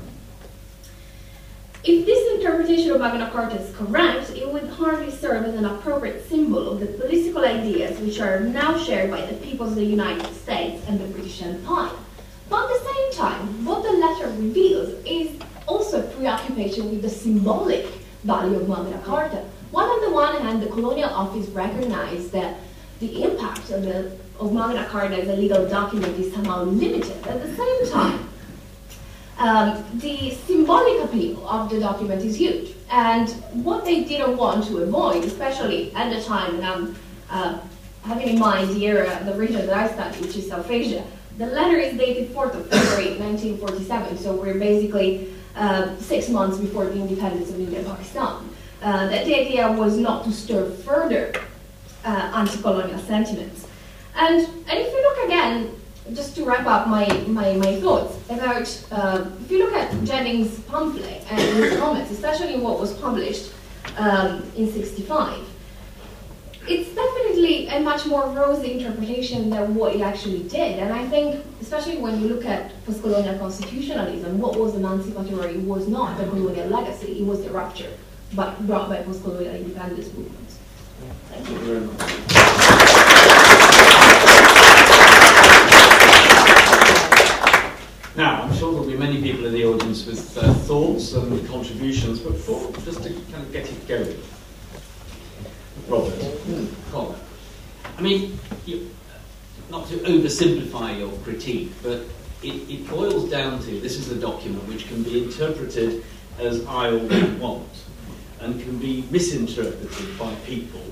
If this interpretation of Magna Carta is correct, it would hardly serve as an appropriate symbol of the political ideas which are now shared by the peoples of the United States and the British Empire. But at the same time, what the letter reveals is also preoccupation with the symbolic value of Magna Carta. While on the one hand, the Colonial Office recognized that the impact of, the, of Magna Carta as a legal document is somehow limited, at the same time, Um, the symbolic appeal of the document is huge, and what they didn't want to avoid, especially at the time, and I'm uh, having in mind the era, the region that I studied, which is South Asia. The letter is dated fourth of February nineteen forty-seven, so we're basically uh, six months before the independence of India and Pakistan. Uh, that the idea was not to stir further uh, anti-colonial sentiments. And, and if you look again, just to wrap up my, my, my thoughts about, uh, if you look at Jennings' pamphlet and his comments, especially what was published um, in sixty-five, it's definitely a much more rosy interpretation than what it actually did. And I think, especially when you look at post-colonial constitutionalism, what was emancipatory was not the colonial legacy, it was the rupture but brought by post-colonial independence movements. Thank you very much. Now, I'm sure there'll be many people in the audience with uh, thoughts and contributions, but for, just to kind of get it going. Robert, Colin. I mean, you, not to oversimplify your critique, but it, it boils down to, this is a document which can be interpreted as I want, and can be misinterpreted by people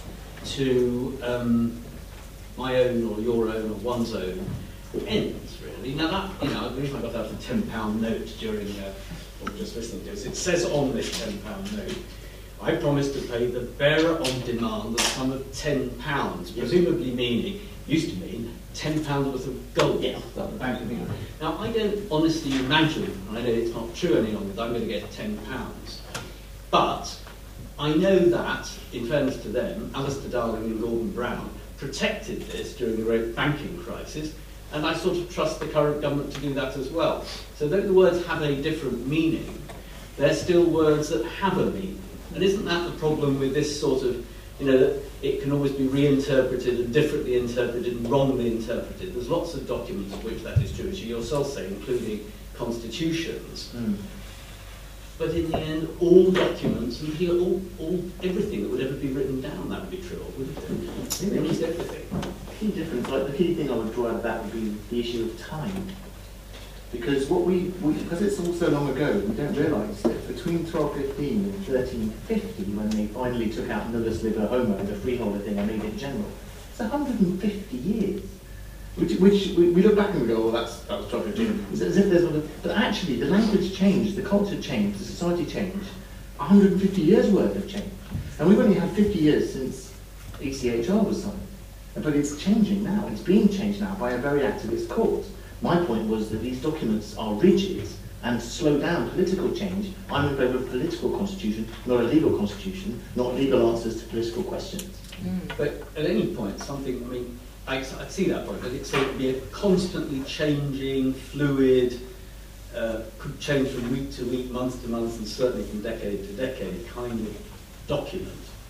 to um, my own or your own or one's own ends, really. Now that, you know, the reason I got out a ten pound note during uh, what we just listening to is it says on this ten pound note, I promise to pay the bearer on demand the sum of ten pounds, presumably meaning, used to mean, ten pounds worth of gold. Yeah. That the Bank of England. Now, I don't honestly imagine, and I know it's not true any longer, that I'm going to get ten pounds. But I know that, in fairness to them, Alistair Darling and Gordon Brown protected this during the great banking crisis, and I sort of trust the current government to do that as well. So though the words have a different meaning, they're still words that have a meaning. And isn't that the problem with this sort of, you know, that it can always be reinterpreted and differently interpreted and wrongly interpreted? There's lots of documents of which that is true, as you yourself say, including constitutions. Mm. But in the end, all documents, and all, all, everything that would ever be written down, that would be true, wouldn't it? Almost everything. The key difference, like the key thing I would draw out of that would be the issue of time. Because what we, we because it's all so long ago, we don't realise that between twelve fifteen and thirteen fifty, when they finally took out nullus liber homo, the freeholder thing, and made it general, it's one hundred fifty years. Which, which we, we look back and we go, well, that's, that was twelve fifteen. It's as if there's all the, but actually, the language changed, the culture changed, the society changed. one hundred fifty years worth of change. And we've only had fifty years since E C H R was signed. But it's changing now. It's being changed now by a very activist court. My point was that these documents are rigid and slow down political change. I'm in favour of a political constitution, not a legal constitution, not legal answers to political questions. Mm. But at any point, something, I mean, I, I see that point, but it's a, be a constantly changing, fluid, uh, could change from week to week, month to month, and certainly from decade to decade kind of document.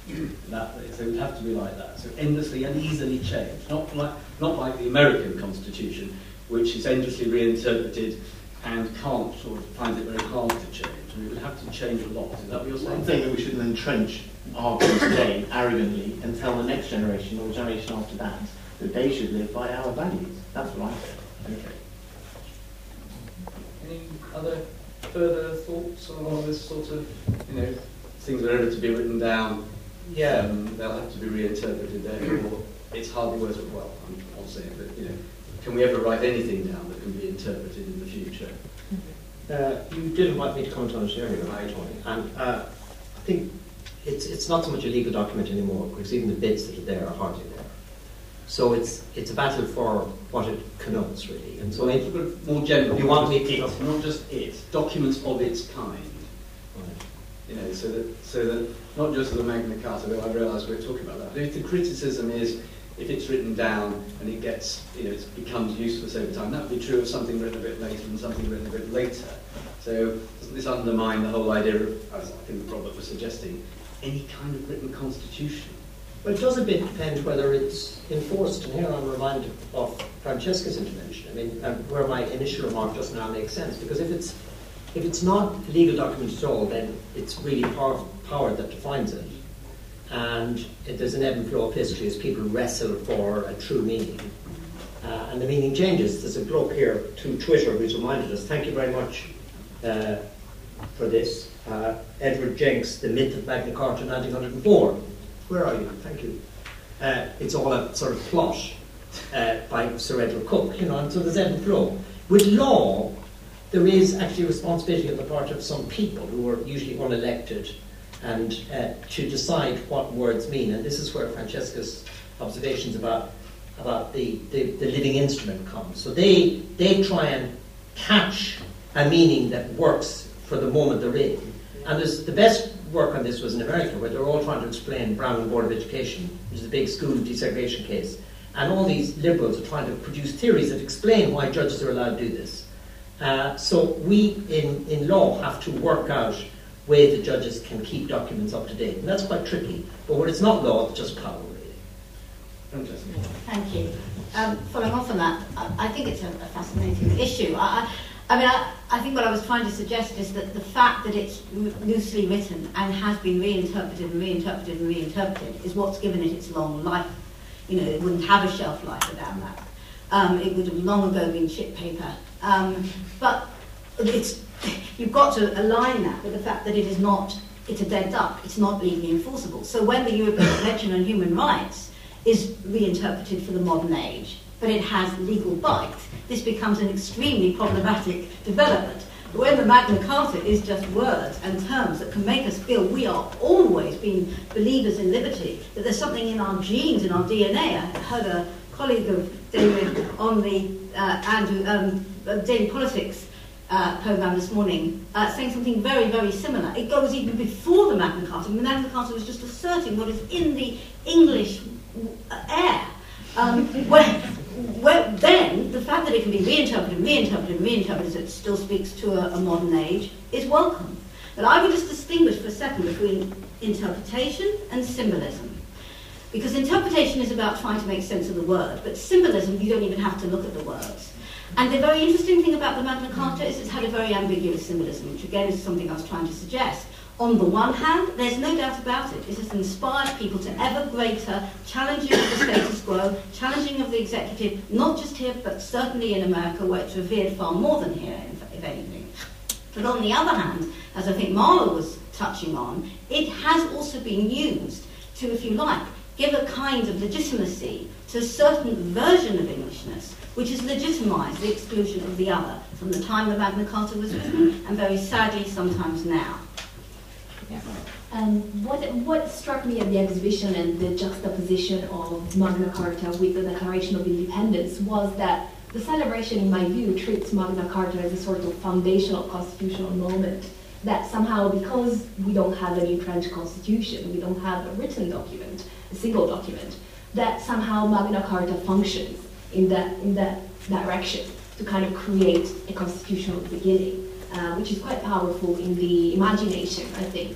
That, so it would have to be like that. So endlessly and easily changed. Not like, not like the American Constitution, which is endlessly reinterpreted and can't, sort of finds it very hard to change. And it would have to change a lot. Is that what you're saying? I'm saying that we shouldn't entrench our view today arrogantly and tell the next generation or the generation after that that they should live by our values. That's what I said. Okay. Any other further thoughts on all this sort of, you know, things are ever to be written down? Yeah, um, they'll have to be reinterpreted there, or it's hardly worth it. Well, I'm not saying that, you know, can we ever write anything down that can be interpreted in the future? Uh, you did invite me to comment on it earlier, right? And uh, I think it's it's not so much a legal document anymore, because even the bits that are there are hardly there. So it's it's a battle for what it connotes, really. And so, So it, sort of more general. You want me to- it, not just it, documents of its kind. You know, so that so that not just the Magna Carta, though I realise we're talking about that. But if the criticism is if it's written down and it gets, you know, it becomes useless over time, that would be true of something written a bit later and something written a bit later. So doesn't this undermine the whole idea of, as I think Robert was suggesting, any kind of written constitution? well, it does a bit depend whether it's enforced. And here I'm reminded of Francesca's intervention. I mean, uh, where my initial remark just now makes sense, because if it's if it's not a legal document at all, then it's really power, power that defines it. And it, there's an ebb and flow of history as people wrestle for a true meaning. Uh, and the meaning changes. There's a bloke here to Twitter who's reminded us, thank you very much uh, for this. Uh, Edward Jenks, The Myth of Magna Carta, nineteen oh four. Where are you? Thank you. Uh, it's all a sort of plot uh, by Sir Edward Coke, you know, and so there's ebb and flow. With law, there is actually responsibility on the part of some people who are usually unelected and uh, to decide what words mean. And this is where Francesca's observations about about the, the, the living instrument come. So they they try and catch a meaning that works for the moment they're in. And there's, the best work on this was in America, where they're all trying to explain Brown and Board of Education, which is a big school desegregation case. And all these liberals are trying to produce theories that explain why judges are allowed to do this. Uh, so we in, in law have to work out ways that judges can keep documents up to date. And that's quite tricky. But when it's not law, it's just power, really. Fantastic. Thank you. Um, following on from that, I, I think it's a, a fascinating issue. I, I, I mean, I, I think what I was trying to suggest is that the fact that it's loosely written and has been reinterpreted and reinterpreted and reinterpreted is what's given it its long life. You know, it wouldn't have a shelf life without that. Um, it would have long ago been chip paper. Um, but it's, you've got to align that with the fact that it is not, it's a dead duck, it's not legally enforceable. So when the European Convention on Human Rights is reinterpreted for the modern age, but it has legal bite, this becomes an extremely problematic development. But when the Magna Carta is just words and terms that can make us feel we are always being believers in liberty, that there's something in our genes, in our D N A. I heard a colleague of David on the uh, Andrew um, Daily Politics uh, programme this morning uh, saying something very, very similar. It goes even before the Magna Carta. The Magna Carta was just asserting what is in the English air. Um, where, where then, the fact that it can be reinterpreted, reinterpreted, reinterpreted, it still speaks to a, a modern age, is welcome. But I would just distinguish for a second between interpretation and symbolism. Because interpretation is about trying to make sense of the word, but symbolism, you don't even have to look at the words. And the very interesting thing about the Magna Carta is it's had a very ambiguous symbolism, which again is something I was trying to suggest. On the one hand, there's no doubt about it, it has inspired people to ever greater challenging of the status quo, challenging of the executive, not just here, but certainly in America, where it's revered far more than here, if anything. But on the other hand, as I think Marla was touching on, it has also been used to, if you like, give a kind of legitimacy to a certain version of Englishness, which has legitimised the exclusion of the other from the time the Magna Carta was written, and very sadly sometimes now. Yeah. Um, what, what struck me at the exhibition and the juxtaposition of Magna Carta with the Declaration of Independence was that the celebration, in my view, treats Magna Carta as a sort of foundational constitutional moment, that somehow, because we don't have any French constitution, we don't have a written document, a single document, that somehow Magna Carta functions in that, in that direction to kind of create a constitutional beginning. Uh, which is quite powerful in the imagination, I think,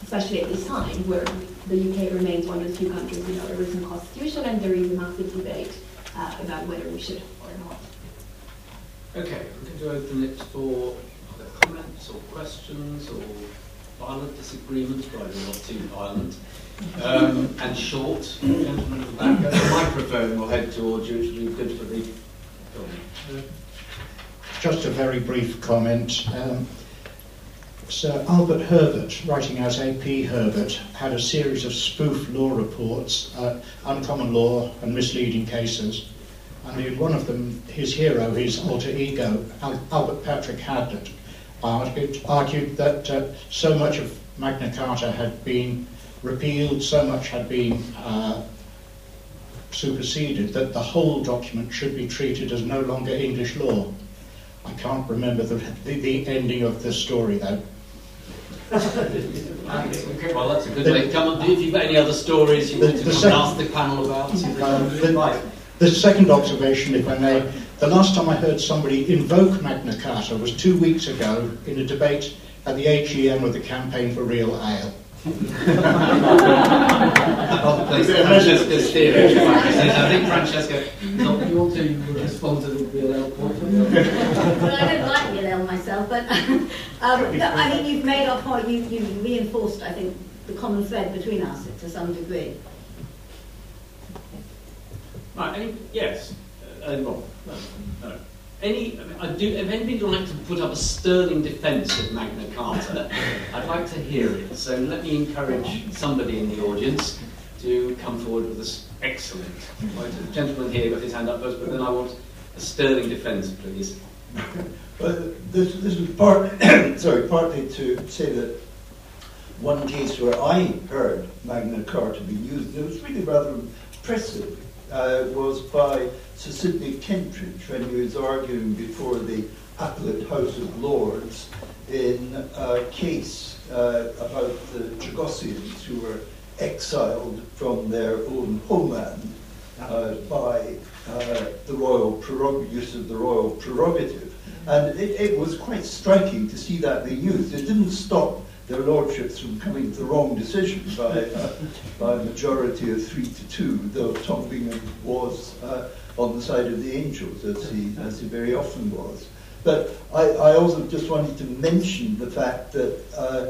especially at this time where the U K remains one of the few countries without a written constitution, and there is a massive debate uh, about whether we should or not. Okay, I'm going to open it for other comments or questions or violent disagreements, probably not too violent, um, and short. Gentleman at the back, the microphone will head towards you, which will be good for the film. Just a very brief comment. Um, Sir Albert Herbert, writing as A P Herbert, had a series of spoof law reports, uh, uncommon law and misleading cases. And in one of them, his hero, his alter ego, Al Albert Patrick Hadlett, argued, argued that uh, so much of Magna Carta had been repealed, so much had been uh, superseded, that the whole document should be treated as no longer English law. I can't remember the, the, the ending of the story, though. Okay, well, that's a good way to come on. If you've got any other stories you The- want to the come and sec- ask the panel about, Um, the- right. The second observation, if I may, the last time I heard somebody invoke Magna Carta was two weeks ago in a debate at the A G M of the Campaign for Real Ale. Francesca's theory. I think Francesca, do you want to respond to the real ale point? Well, I don't like real ale myself, but um, no, I mean, you've made our point, you, you've reinforced, I think, the common thread between us to some degree. Right, any, yes, uh, uh, Rob, no, no. Any, I, mean, I do, if anybody would like to put up a sterling defence of Magna Carta, I'd like to hear it. So let me encourage somebody in the audience to come forward with this excellent. Right, the gentleman here got his hand up first, but then I want a sterling defence, please. Well, this, this was part, sorry, partly to say that one case where I heard Magna Carta being used, and it was really rather impressive, uh, was by Sir Sidney Kentridge when he was arguing before the Appellate House of Lords in a case uh, about the Chagossians who were exiled from their own homeland uh, by uh, the royal prerog- use of the royal prerogative. And it, it was quite striking to see that being used. It didn't stop their lordships from coming to the wrong decision by, uh, by a majority of three to two, though Tom Bingham was uh, on the side of the angels, as he, as he very often was. But I, I also just wanted to mention the fact that uh,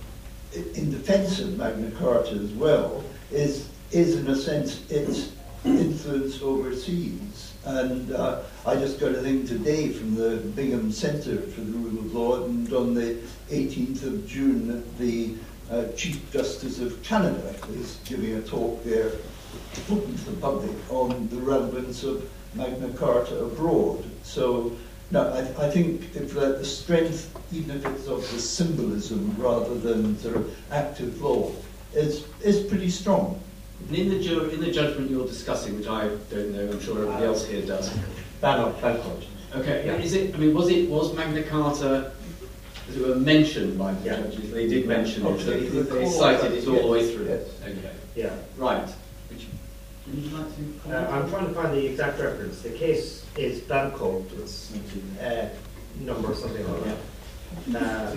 in defense of Magna Carta as well, is, is in a sense its influence overseas. And uh, I just got a thing today from the Bingham Centre for the Rule of Law, and on the eighteenth of June, the uh, Chief Justice of Canada is giving a talk there, open to the public, on the relevance of Magna Carta abroad. So, no, I, I think if uh, the strength, even if it's of the symbolism rather than sort of active law, is is pretty strong. And in the, ju- in the judgment you're discussing, which I don't know, I'm sure everybody else here does. Bannock, Bancourt. Okay, yeah. Is it? I mean, was it? Was Magna Carta, as it were, mentioned by the Yeah. judges? They did mention Oh, it. so They, you they recall cited that, it all the way yes, through. yes. Okay. Yeah. Right. Would you, would you like to Uh, comment? I'm trying to find the exact reference. The case is Bancourt. It's uh, number something like that. Uh,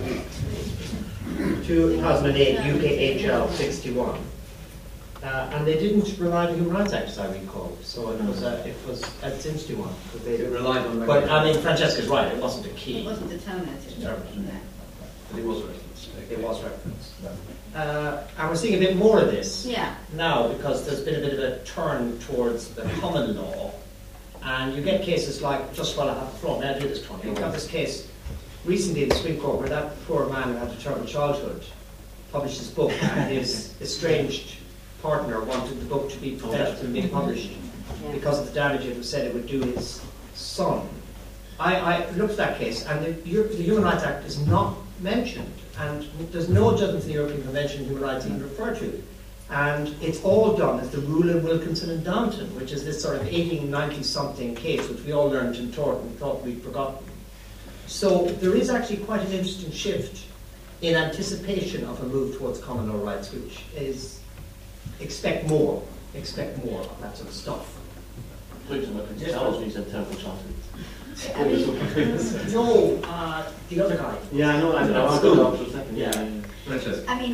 two thousand eight U K H L sixty-one. Uh, and they didn't rely on the Human Rights Act, as I recall. So it was uh, it was it's interesting one. But they, It relied on Magna but I Carta. mean, Francesca's right. It wasn't a key. It wasn't determinative. Determinative. No. But it was referenced. Okay. It was referenced. Uh, and we're seeing a bit more of this Yeah. now because there's been a bit of a turn towards the common law. And you get cases like, just while I have the floor, may I do this, Tony? You got this case recently in the Supreme Court where that poor man who had a terrible childhood published his book and his estranged partner wanted the book to be prevented from being published Yeah. because of the damage it was said it would do his son. I, I looked at that case, and the, Euro- the Human Rights Act is not mentioned, and there's no judgment in the European Convention on Human Rights even referred to. And it's all done as the rule in Wilkinson and Downton, which is this sort of eighteen ninety something case, which we all learned in taught and thought we'd forgotten. So there is actually quite an interesting shift in anticipation of a move towards common law rights, which is expect more, expect more of that sort of stuff. Please, I'm not going to tell us when you said terrible childhood. I mean, No, uh, the other guy. Yeah, I know. I know. I School. got for a second. Yeah. Yeah. Francesca. I mean,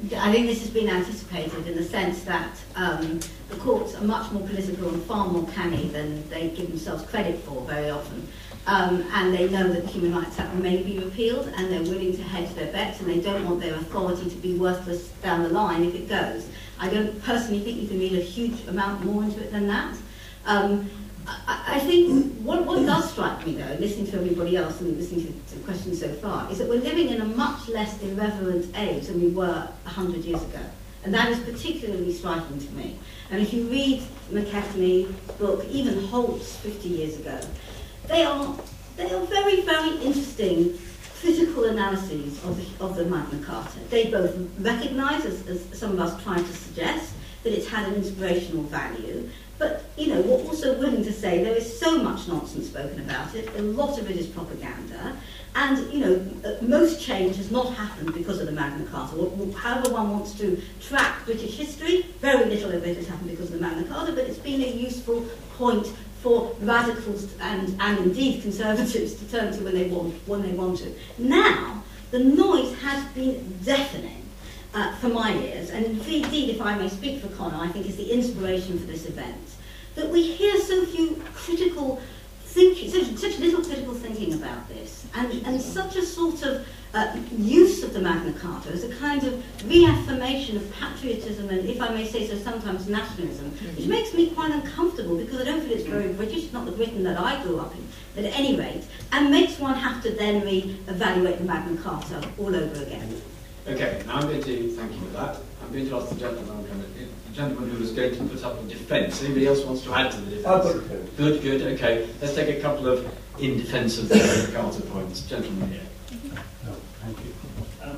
I think this has been anticipated in the sense that um, the courts are much more political and far more canny than they give themselves credit for very often. Um, and they know that the Human Rights Act may be repealed, and they're willing to hedge their bets, and they don't want their authority to be worthless down the line if it goes. I don't personally think you can read a huge amount more into it than that. Um, I, I think what, what does strike me, though, listening to everybody else and listening to, to the questions so far, is that we're living in a much less irreverent age than we were a hundred years ago. And that is particularly striking to me. And if you read McKechnie's book, even Holt's fifty years ago, they are, they are very, very interesting critical analyses of the, of the Magna Carta. They both recognise, as, as some of us tried to suggest, that it's had an inspirational value, but, you know, we're also willing to say there is so much nonsense spoken about it, a lot of it is propaganda, and, you know, most change has not happened because of the Magna Carta. However one wants to track British history, very little of it has happened because of the Magna Carta, but it's been a useful point for radicals and, and indeed conservatives to turn to when they want, when they want to. Now, the noise has been deafening uh, for my ears, and indeed, if I may speak for Conor, I think is the inspiration for this event, that we hear so few critical thinking, such, such little critical thinking about this, and, and such a sort of uh, use of the Magna Carta as a kind of reaffirmation of patriotism and, if I may say so, sometimes nationalism, which makes me quite uncomfortable because I don't feel it's very British, not the Britain that I grew up in, but at any rate, and makes one have to then re-evaluate the Magna Carta all over again. Okay, now I'm going to, thank you for that, I'm going to ask the gentleman, the gentleman who was going to put up a defence. Anybody else wants to add to the defence? I'll put it. Good, good, okay. Let's take a couple of in defence of the Magna Carta points. Gentleman here. No, thank you. Um,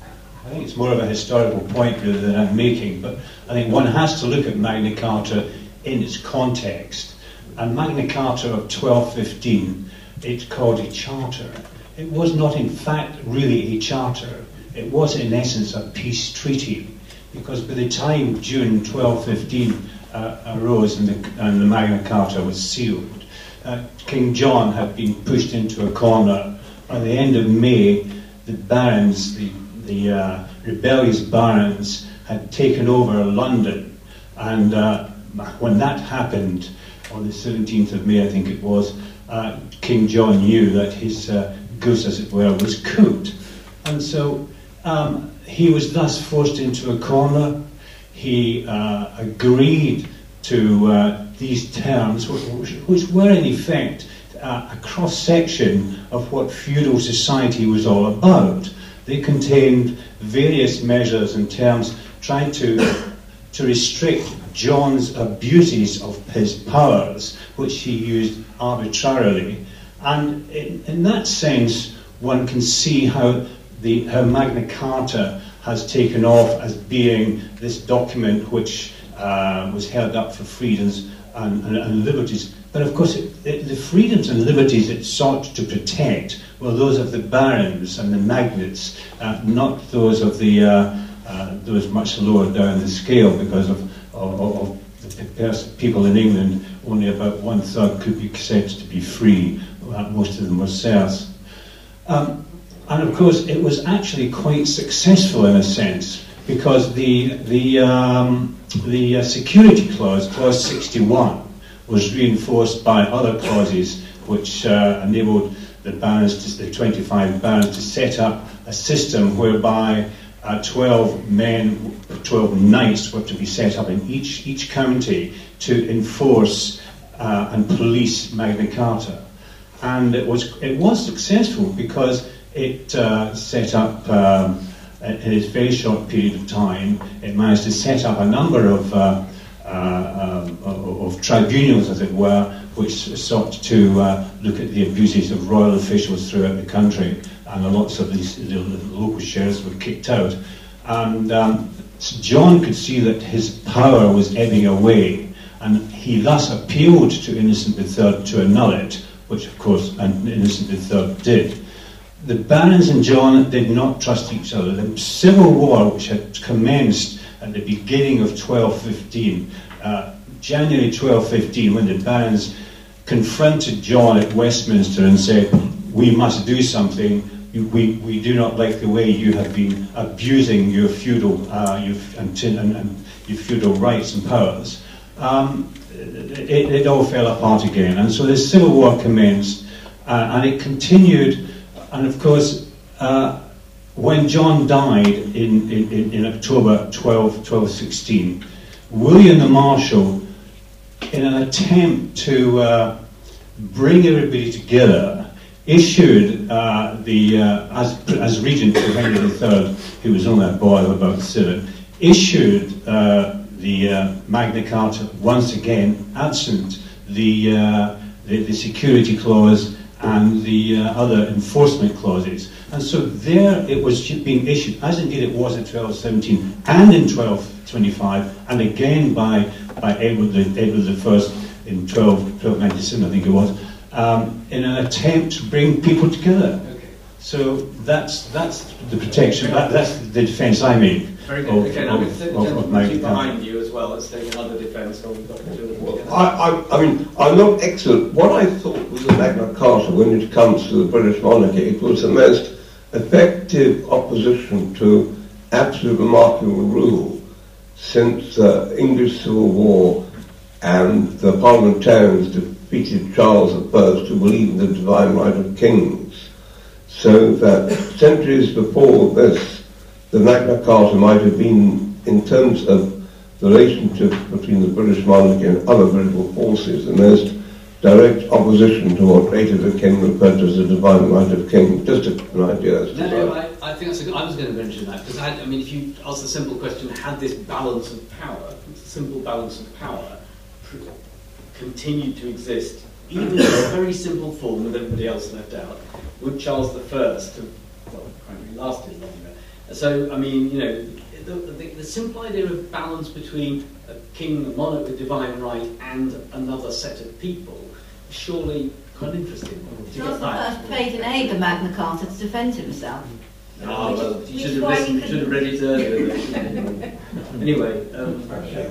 I think it's more of a historical point really than I'm making, but I think one has to look at Magna Carta in its context. And Magna Carta of twelve fifteen, it's called a charter. It was not in fact really a charter. It was in essence a peace treaty, because by the time June twelve fifteen uh, arose and the, and the Magna Carta was sealed, uh, King John had been pushed into a corner. By the end of May, the barons, the, the uh, rebellious barons, had taken over London, and uh, when that happened, on the seventeenth of May I think it was, uh, King John knew that his uh, goose, as it were, was cooked. And so um, he was thus forced into a corner. He uh, agreed to uh, these terms, which, which were in effect uh, a cross-section of what feudal society was all about. They contained various measures and terms trying to, to restrict John's abuses of his powers, which he used arbitrarily. And in, in that sense, one can see how the how Magna Carta has taken off as being this document which uh, was held up for freedoms and, and, and liberties. But of course, it, it, the freedoms and liberties it sought to protect were those of the barons and the magnates, uh, not those of the uh, uh, those much lower down the scale, because of, of, of the people in England, only about one third could be said to be free. Most of them were serfs. Um, and of course, it was actually quite successful in a sense, because the the um, the uh, security clause, clause sixty-one, was reinforced by other clauses which uh, enabled the barons, to, the twenty-five barons, to set up a system whereby uh, twelve men, twelve knights were to be set up in each each county to enforce uh, and police Magna Carta. And it was it was successful because it uh, set up, um, in a very short period of time, it managed to set up a number of, uh, uh, um, of, of tribunals, as it were, which sought to uh, look at the abuses of royal officials throughout the country, and lots of these the local sheriffs were kicked out. And um, John could see that his power was ebbing away, and he thus appealed to Innocent the Third to annul it, which of course Innocent the Third did. The barons and John did not trust each other. The civil war, which had commenced at the beginning of twelve fifteen, uh, January twelve fifteen, when the barons confronted John at Westminster and said, "We must do something. you, we, we do not like the way you have been abusing your feudal, uh, your, and, and, and your feudal rights and powers. Um, it, it all fell apart again. And so the Civil War commenced, uh, and it continued, and of course, uh, when John died in, in, in October twelve sixteen, William the Marshal, in an attempt to uh, bring everybody together, issued uh, the, uh, as, as regent to Henry the Third, who was only a boy of about seven, issued uh, the uh, Magna Carta once again, absent the, uh, the, the security clause and the uh, other enforcement clauses. And so there it was being issued, as indeed it was in twelve seventeen and in twelve twenty-five, and again by, by Edward, the, Edward the First in twelve ninety-seven, I think it was, um, in an attempt to bring people together. Okay. So that's, that's the protection, that, that's the defence I make. Very good. Of, Okay, now I'm going to of, take the of, of gentleman Magna behind Carta. you as well. Let's take another defence. So we've got to do it Well, together. I, I, I mean, I'm not excellent. What I thought was the Magna Carta when it comes to the British monarchy, it was the most effective opposition to absolute monarchical rule since the English Civil War and the parliamentarians defeated Charles the First to believe in the divine right of kings. So that centuries before this, the Magna Carta might have been, in terms of the relationship between the British monarchy and other political forces, the most direct opposition to what later became referred to as the divine right of kings. Just an idea. As to No, no, that. I, I think that's a good, I was going to mention that, because I, I mean, if you ask the simple question, had this balance of power, this simple balance of power, pr- continued to exist, even in a very simple form with everybody else left out, would Charles the First have, well, frankly, lasted longer? So, I mean, you know, the, the, the simple idea of balance between a king, a monarch with divine right, and another set of people, surely quite interesting to Charles get that. the First paid an aid to Magna Carta to defend himself. Ah, well, you Which should have why listened, you you should have read it earlier. Anyway, um,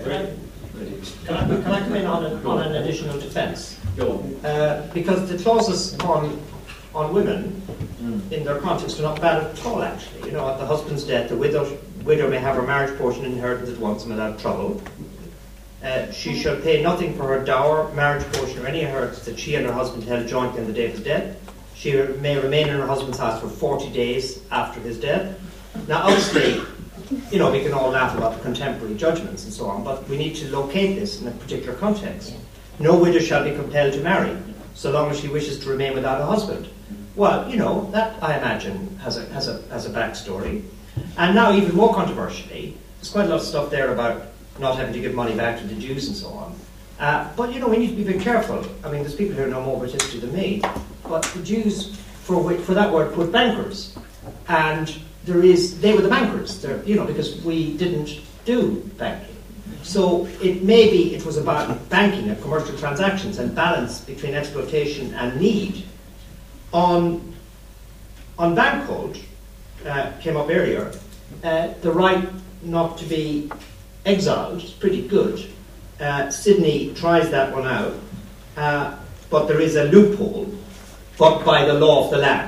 Can I, can I come in on, a, on an additional defence? go on. Uh, because the clauses on on women in their context are not bad at all, actually. You know, at the husband's death, the widow, widow may have her marriage portion inherited at once and without trouble. Uh, she shall pay nothing for her dower, marriage portion, or any inheritance that she and her husband held jointly on the day of his death. She may remain in her husband's house for forty days after his death. Now, obviously, you know, we can all laugh about the contemporary judgments and so on, but we need to locate this in a particular context. No widow shall be compelled to marry, so long as she wishes to remain without a husband. Well, you know, that, I imagine, has a, has a, has a backstory. And now, even more controversially, there's quite a lot of stuff there about not having to give money back to the Jews and so on. Uh, but, you know, we need to be very careful. I mean, there's people here who know more about history than me, but the Jews, for, which, for that word, put bankers. And there is, they were the bankers, They're, you know, because we didn't do banking. So it maybe it was about banking and commercial transactions and balance between exploitation and need. On, on bank code, uh, came up earlier, uh, the right not to be exiled is pretty good. Uh, Sydney tries that one out, uh, but there is a loophole, but by the law of the land.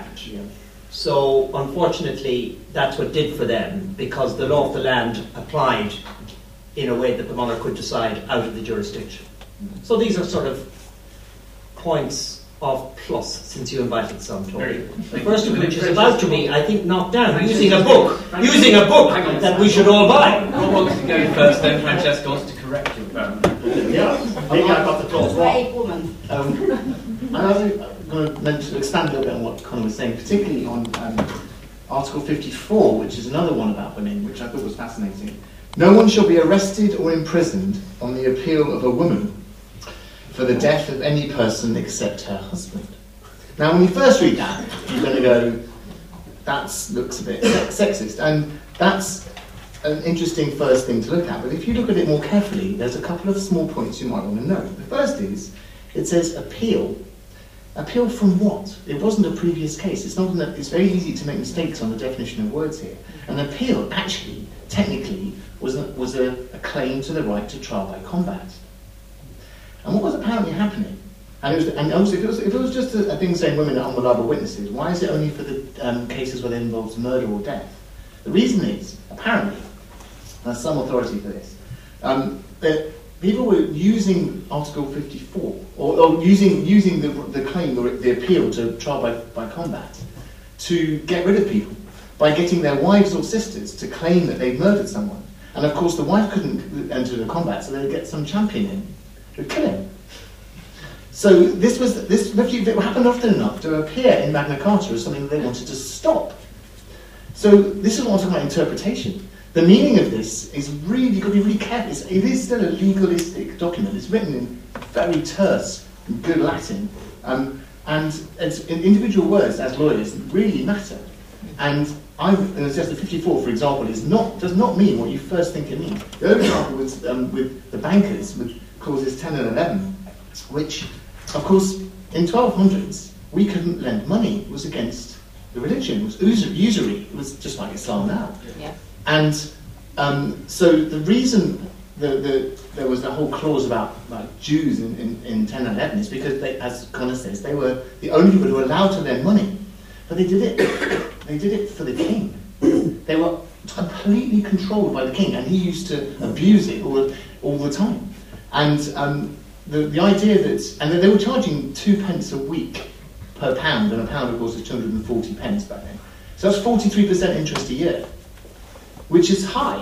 So unfortunately, that's what did for them, because the law of the land applied in a way that the monarch could decide out of the jurisdiction. So these are sort of points of plus, since you invited some talk. The first of which is about to be, I think, knocked down, using a book, using a book that we should all buy. Who wants to go first, then Francesca wants to correct you, apparently. Yeah, maybe I got the clause Brave wrong. woman. Um, I'm going to mention, expand a little bit on what Conor was saying, particularly on um, Article fifty-four, which is another one about women, which I thought was fascinating. No one shall be arrested or imprisoned on the appeal of a woman for the death of any person except her husband. Now, when you first read that, you're going to go, that looks a bit sexist, and that's an interesting first thing to look at. But if you look at it more carefully, there's a couple of small points you might want to note. The first is, it says appeal. Appeal from what? It wasn't a previous case. It's not. An, it's very easy to make mistakes on the definition of words here. An appeal, actually, technically, was a, was a, a claim to the right to trial by combat. And what was apparently happening And, it was, and also, if it was, if it was just a, a thing saying women are unreliable witnesses, why is it only for the um, cases where it involves murder or death? The reason is, apparently, there's some authority for this, um, that people were using Article fifty-four, or, or using using the, the claim, or the appeal to trial by, by combat, to get rid of people by getting their wives or sisters to claim that they'd murdered someone. And of course, the wife couldn't enter the combat, so they'd get some champion in who'd kill him. So this was this it happened often enough to appear in Magna Carta as something that they wanted to stop. So this is what I'm talking about interpretation. The meaning of this is really, you've got to be really careful. It's, it is still a legalistic document. It's written in very terse and good Latin. Um, and it's, individual words, as lawyers, really matter. And I've uh, just the fifty-four, for example, is not does not mean what you first think it means. The other example was um, with the bankers, with clauses ten and eleven, which, of course, in twelve hundreds, we couldn't lend money. It was against the religion. It was usury. It was just like Islam now. Yeah. And um, so the reason the, the, there was the whole clause about, about Jews in, in, in ten and eleven is because, they, as Connor says, they were the only people who were allowed to lend money. But they did it. They did it for the king. They were completely controlled by the king, and he used to abuse it all, all the time. And um, the, the idea that, and they were charging two pence a week per pound, and a pound, of course, is two hundred and forty pence back then. So that's forty-three percent interest a year, which is high.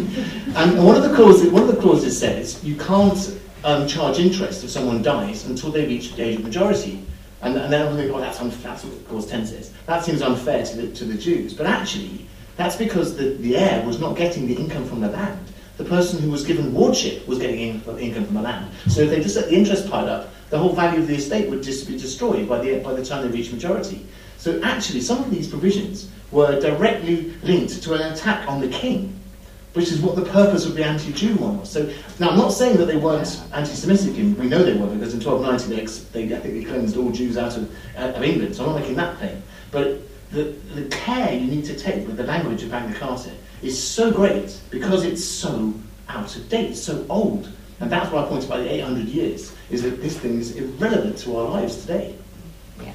And one of the clauses, one of the clauses says you can't um, charge interest if someone dies until they reach the age of majority. And, and then I'm thinking, oh, that's unfair. That's what clause ten says. That seems unfair to the, to the Jews. But actually, that's because the, the heir was not getting the income from the land. The person who was given wardship was getting in, income from the land. So if they just let the interest pile up, the whole value of the estate would just be destroyed by the, by the time they reach majority. So actually, some of these provisions were directly linked to an attack on the king, which is what the purpose of the anti-Jew one was. So now, I'm not saying that they weren't anti-Semitic. We know they were, because in twelve ninety they, ex they I think they cleansed all Jews out of, uh, of England. So I'm not making that claim. But the, the care you need to take with the language of Magna Carta is so great because it's so out of date, so old. And that's what I pointed by the eight hundred years, is that this thing is irrelevant to our lives today. Yeah.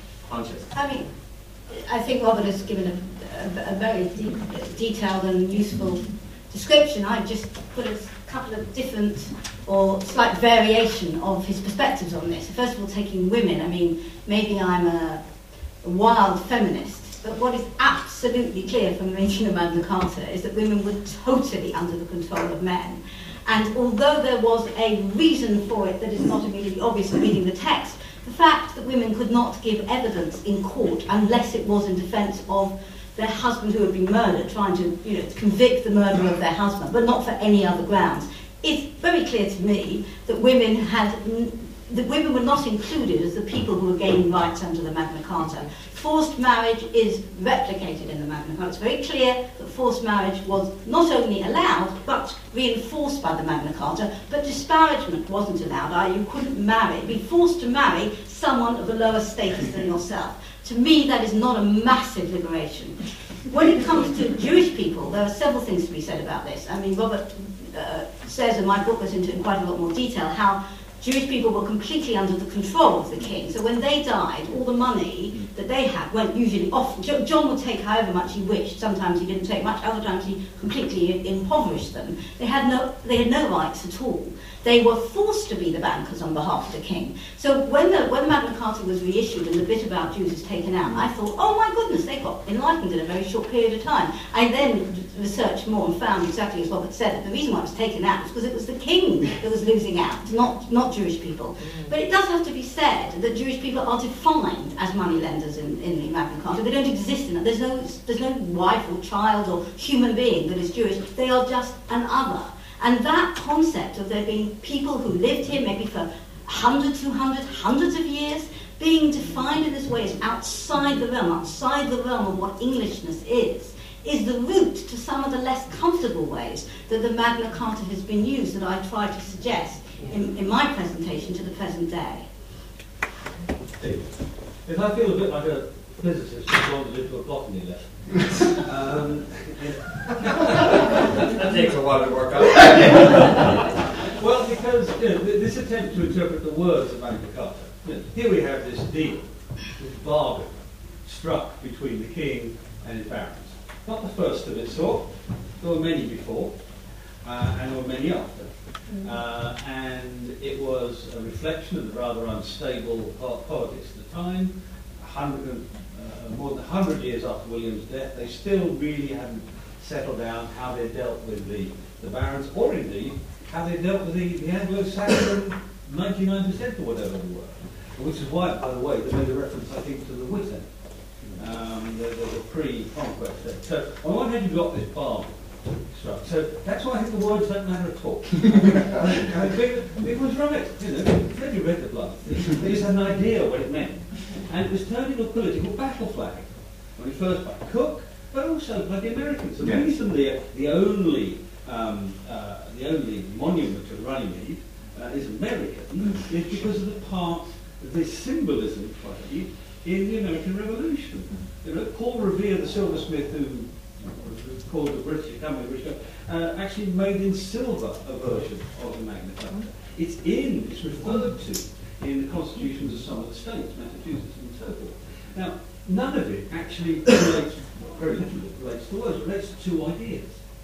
I mean, I think Robert has given a, a, a very de detailed and useful description. I just put a couple of different or slight variation of his perspectives on this. First of all, taking women, I mean, maybe I'm a, a wild feminist, but what is absolutely clear from reading the Magna Carta is that women were totally under the control of men. And although there was a reason for it that is not immediately obvious from reading the text, the fact that women could not give evidence in court unless it was in defence of their husband who had been murdered, trying to, you know, convict the murderer of their husband, but not for any other grounds. It's very clear to me that women had, that women were not included as the people who were gaining rights under the Magna Carta. Forced marriage is replicated in the Magna Carta. It's very clear that forced marriage was not only allowed, but reinforced by the Magna Carta, but disparagement wasn't allowed. I, you couldn't marry, be forced to marry someone of a lower status than yourself. To me, that is not a massive liberation. When it comes to Jewish people, there are several things to be said about this. I mean, Robert uh, says, and my book goes into in quite a lot more detail, how Jewish people were completely under the control of the king. So when they died, all the money that they had went usually off. John would take however much he wished. Sometimes he didn't take much, other times he completely impoverished them. They had no, they had no rights at all. They were forced to be the bankers on behalf of the king. So when the, when the Magna Carta was reissued and the bit about Jews was taken out, I thought, oh my goodness, they got enlightened in a very short period of time. I then researched more and found exactly as Robert said, that the reason why it was taken out was because it was the king that was losing out, not, not Jewish people. But it does have to be said that Jewish people are defined as moneylenders in, in the Magna Carta. They don't exist in it. There's no, there's no wife or child or human being that is Jewish. They are just an other. And that concept of there being people who lived here maybe for one hundred, two hundred, hundreds of years, being defined in this way as outside the realm, outside the realm of what Englishness is, is the root to some of the less comfortable ways that the Magna Carta has been used that I try to suggest in, in my presentation to the present day. If I feel a bit like a physicist who's wandered into a botany lesson, um, that takes a while to work out. Well, because you know, this attempt to interpret the words of Magna Carta you know, here we have this deal, this bargain struck between the king and his barons. Not the first of its sort. There were many before, uh, and there were many after. Uh, and it was a reflection of the rather unstable po- politics at the time. A hundred, uh, more than a hundred years after William's death, they still really hadn't settled down how they dealt with the, the barons, or indeed how they dealt with the, the Anglo-Saxon ninety-nine percent or whatever they were. Which is why, by the way, they made a reference, I think, to the Witan, um, the, the, the pre-conquest thing. So on one hand, you've got this bargain struck. So that's why I think the words don't matter at all. It was right, you know, Freddie read the blood. They just had an idea what it meant. And it was turned into a political battle flag when he first by Cook, but also by the Americans. The Yeah. reason the, the only um, uh, the only monument to Runnymede uh, is American is because of the part of this symbolism played in the American Revolution. You know, Paul Revere, the silversmith who was called the British Company, British, uh, actually made in silver a version of the Magna Carta. It's in, it's referred to in the constitutions of some of the states, Massachusetts and so forth. Now, none of it actually relates, very little of it relates to words, it relates to two ideas.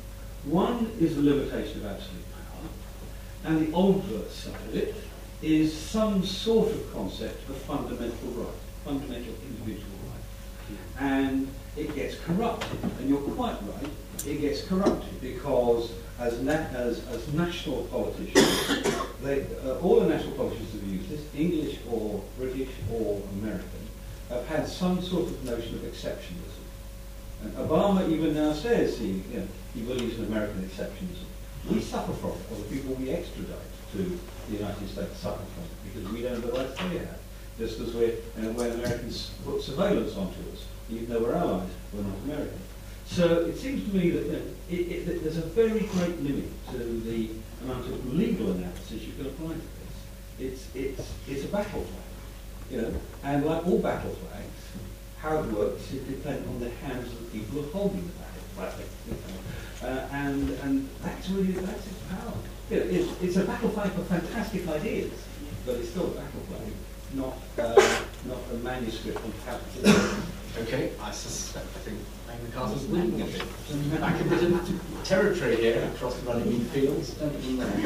One is the limitation of absolute power, and the obverse side of it is some sort of concept of fundamental right, fundamental individual right. And it gets corrupted, and you're quite right, it gets corrupted because as, na as, as national politicians, they, uh, all the national politicians have used this, English or British or American, have had some sort of notion of exceptionalism. And Obama even now says he, you know, he believes in American exceptionalism. We suffer from it, or the people we extradite to the United States suffer from it, because we don't have the rights they have. Just as we're, you know, when Americans put surveillance onto us, even though we're allies, we're not American. So it seems to me that, you know, it, it, that there's a very great limit to the amount of legal analysis you can apply to this. It's, it's, it's a battle flag, you know, and like all battle flags, how it works, it depends on the hands of the people who are holding the battle flag. You know. uh, and, and that's really, that's its power. You know, it's, it's a battle flag for fantastic ideas, but it's still a battle flag, not, uh, not a manuscript on capital. Okay, I suspect, I think Magna Carta's winning a bit. Back a bit of territory here across the running fields, don't you know?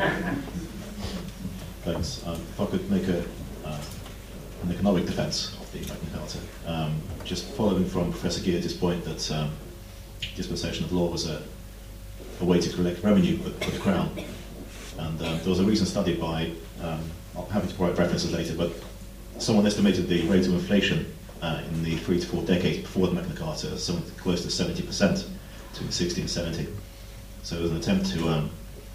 Thanks. Um, if I could make a, uh, an economic defence of the Magna Carta, um, just following from Professor Geert's point that um, dispensation of law was a, a way to collect revenue for, for the Crown. And um, there was a recent study by, um, I'll have to provide references later, but someone estimated the rate of inflation uh, in the three to four decades before the Magna Carta as something close to seventy percent to sixteen seventy. So it was an attempt to um,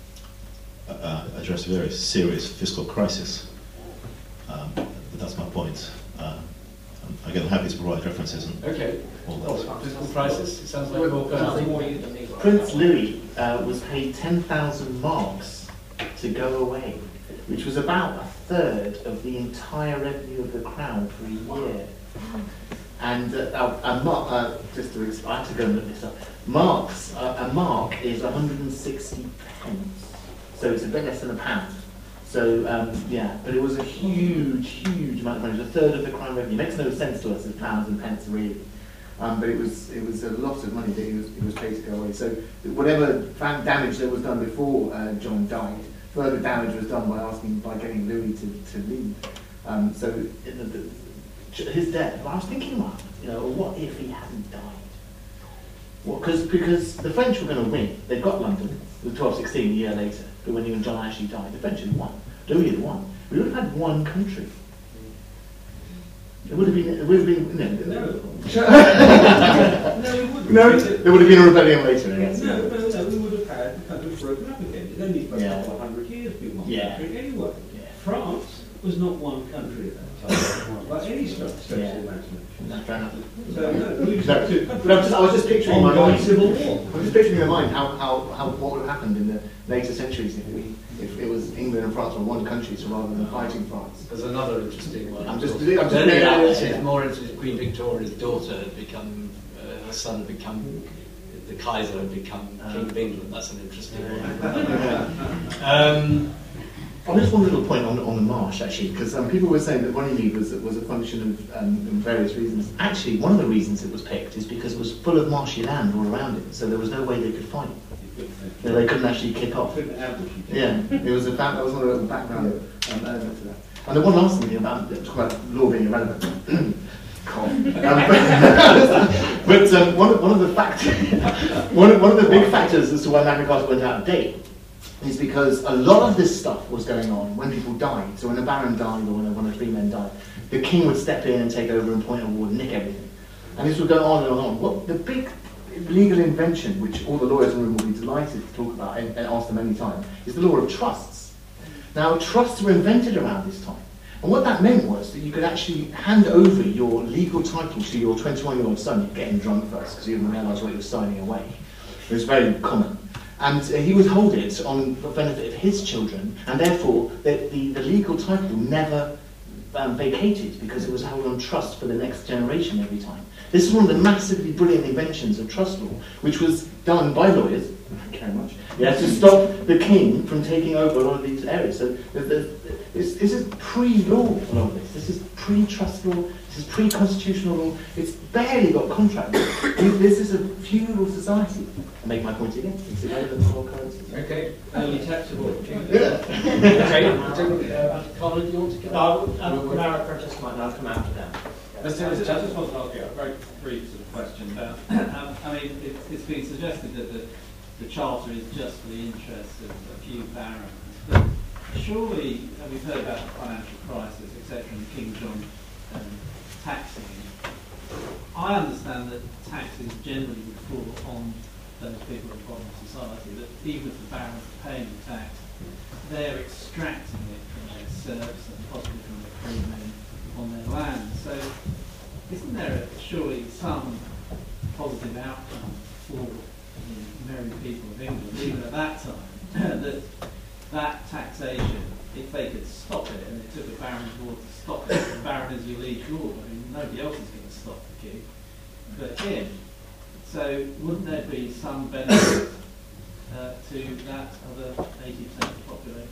uh, address a very serious fiscal crisis. Um, but that's my point. Uh, again, I'm happy to provide references. And okay. All well, that. fiscal crisis, it sounds like more personal. Prince Louis uh, was paid ten thousand marks to go away, which was about a third of the entire revenue of the Crown for a year. And uh, a mark, uh, just to explain, I have to go and look this up. Marks, uh, a mark is one hundred sixty pence, so it's a bit less than a pound. So um, yeah, but it was a huge, huge amount of money. It was a third of the Crown revenue. It makes no sense to us as pounds and pence really, um, but it was it was a lot of money that he was he was paid to go away. So whatever damage that was done before uh, John died, further damage was done by asking by getting Louis to to leave. Um, so in the, the, his death. I was thinking, well, you know, what if he hadn't died? Well, because because the French were going to win. They've got London, the twelve sixteen, a year later. But when even John actually died, the French had won. Louis had won. We would have had one country. It would have been. It would have been. No, No. no, No, we wouldn't. no there would have been a rebellion later. I guess. No, no, no, we would have had the country broken up again. It only took Yeah. a couple of hundred years to be one Yeah. country anyway. Yeah. France was not one country at that time, by any stretch of the Yeah. imagination. No, fair enough. So, no, we No, just had two but I was just, I was just picturing in my ongoing mind. civil war. I was just picturing in my mind how, how, how what would have happened in the later centuries if we if it was England and France were one country, so rather than fighting France. There's another interesting one. I'm just- Of I'm just course. No, bringing it no, out. no, it's more interesting. Queen Victoria's daughter had become, uh, her son had become, the Kaiser had become King of England. That's an interesting one. um, on this one little point on, on the marsh, actually, because um, people were saying that Runnymede was, was a function of um, various reasons. Actually, one of the reasons it was picked is because it was full of marshy land all around it, so there was no way they could fight. So they couldn't actually kick off. Yeah, it was a fact, that was one of the background um, element to that. And the one last thing about, about law being irrelevant. um, but but um, one, of, one of the factors, one of, one of the big factors as to why Magna Carta went out of date is because a lot of this stuff was going on when people died. So when a baron died or when a, when a free man died, the king would step in and take over and point a war and nick everything. And this would go on and on and on. What the big legal invention, which all the lawyers in the room will be delighted to talk about and, and ask them any time, is the law of trusts. Now, trusts were invented around this time. And what that meant was that you could actually hand over your legal title to your twenty-one-year-old son. You'd get him drunk first because you didn't realise what you were signing away. It was very common. And uh, he would hold it on the benefit of his children, and therefore the, the, the legal title never um, vacated because it was held on trust for the next generation every time. This is one of the massively brilliant inventions of trust law, which was done by lawyers, thank you very much, yeah, to stop the king from taking over a lot of these areas. So there's, there's, this, this is pre-law, a lot of this. This is pre-trust law, this is pre-constitutional law, it's barely got contract law. This is a feudal society. I make my point again. It's irrelevant to all currencies. Okay. Early taxable. Yeah. Okay. Colin, you want to go? No, um, Mara Curtis might now come after them. I just, I just want to ask you a very brief sort of question. Uh, um, I mean, it, it's been suggested that the, the Charter is just for the interests of a few barons. But surely, uh, we've heard about the financial crisis, et cetera, and King John um, taxing. I understand that taxes generally would fall on those people at the bottom of society, that even if the barons are paying the tax, they're extracting it from their serfs and possibly from their freemen on their land. So isn't there surely some positive outcome for the merry people of England, even at that time, that that taxation, if they could stop it, and it took a baron's lord to stop it, the baron is your liege lord, I mean, nobody else is going to stop the king, but him. So wouldn't there be some benefit uh, to that other eighty percent of the population?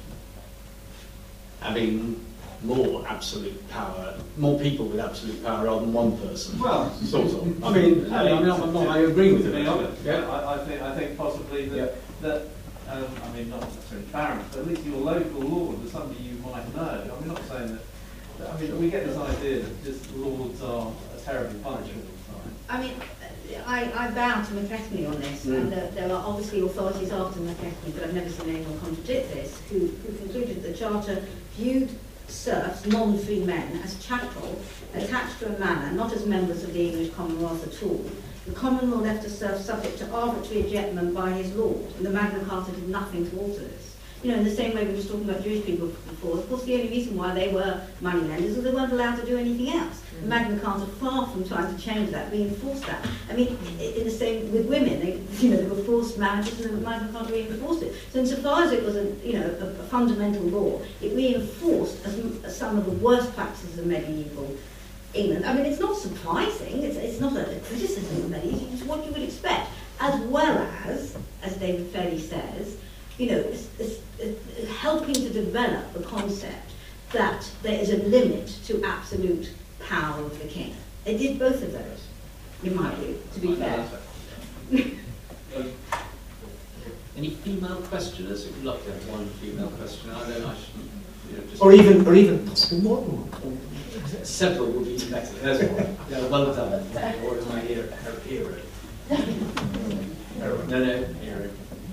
Having more absolute power, more people with absolute power rather than one person. Well, sort of. I mean, I, mean, I, mean, I'm not, I agree with to you. be honest, Yeah. I, I think I think possibly that Yeah. that um, I mean not necessarily barons, but at least your local lord or somebody you might know. I'm not saying that. I mean, we get this idea that just lords are a terrible bunch all the time. I mean, I, I bow to McKechnie on this, Mm. and uh, there are obviously authorities after McKechnie, but I've never seen anyone contradict this, who, who concluded that the Charter viewed serfs, non-free men, as chattel, attached to a manor, not as members of the English Commonwealth at all. The common law left a serf subject to arbitrary ejectment by his lord, and the Magna Carta did nothing to alter this. You know, in the same way we were talking about Jewish people before, of course the only reason why they were moneylenders was they weren't allowed to do anything else. The Magna Carta, far from trying to change that, reinforced that. I mean, in the same with women, they, you know, they were forced marriages, and the Magna Carta reinforced it. So insofar as it was a, you know, a, a fundamental law, it reinforced as, as some of the worst practices of medieval England. I mean, it's not surprising. It's, it's not a criticism of medieval. It's what you would expect, as well as, as David Ferry says, you know, it's, it's, it's helping to develop the concept that there is a limit to absolute power of the king. They did both of those, in my view, to be fair. Any female questioners? We'd love to have one female questioner. I don't know. I should, you know, just Or even, or even possibly more than one. several would be better. There's one. Yeah, well done. Or is my hero? Her hero. No, no, hero.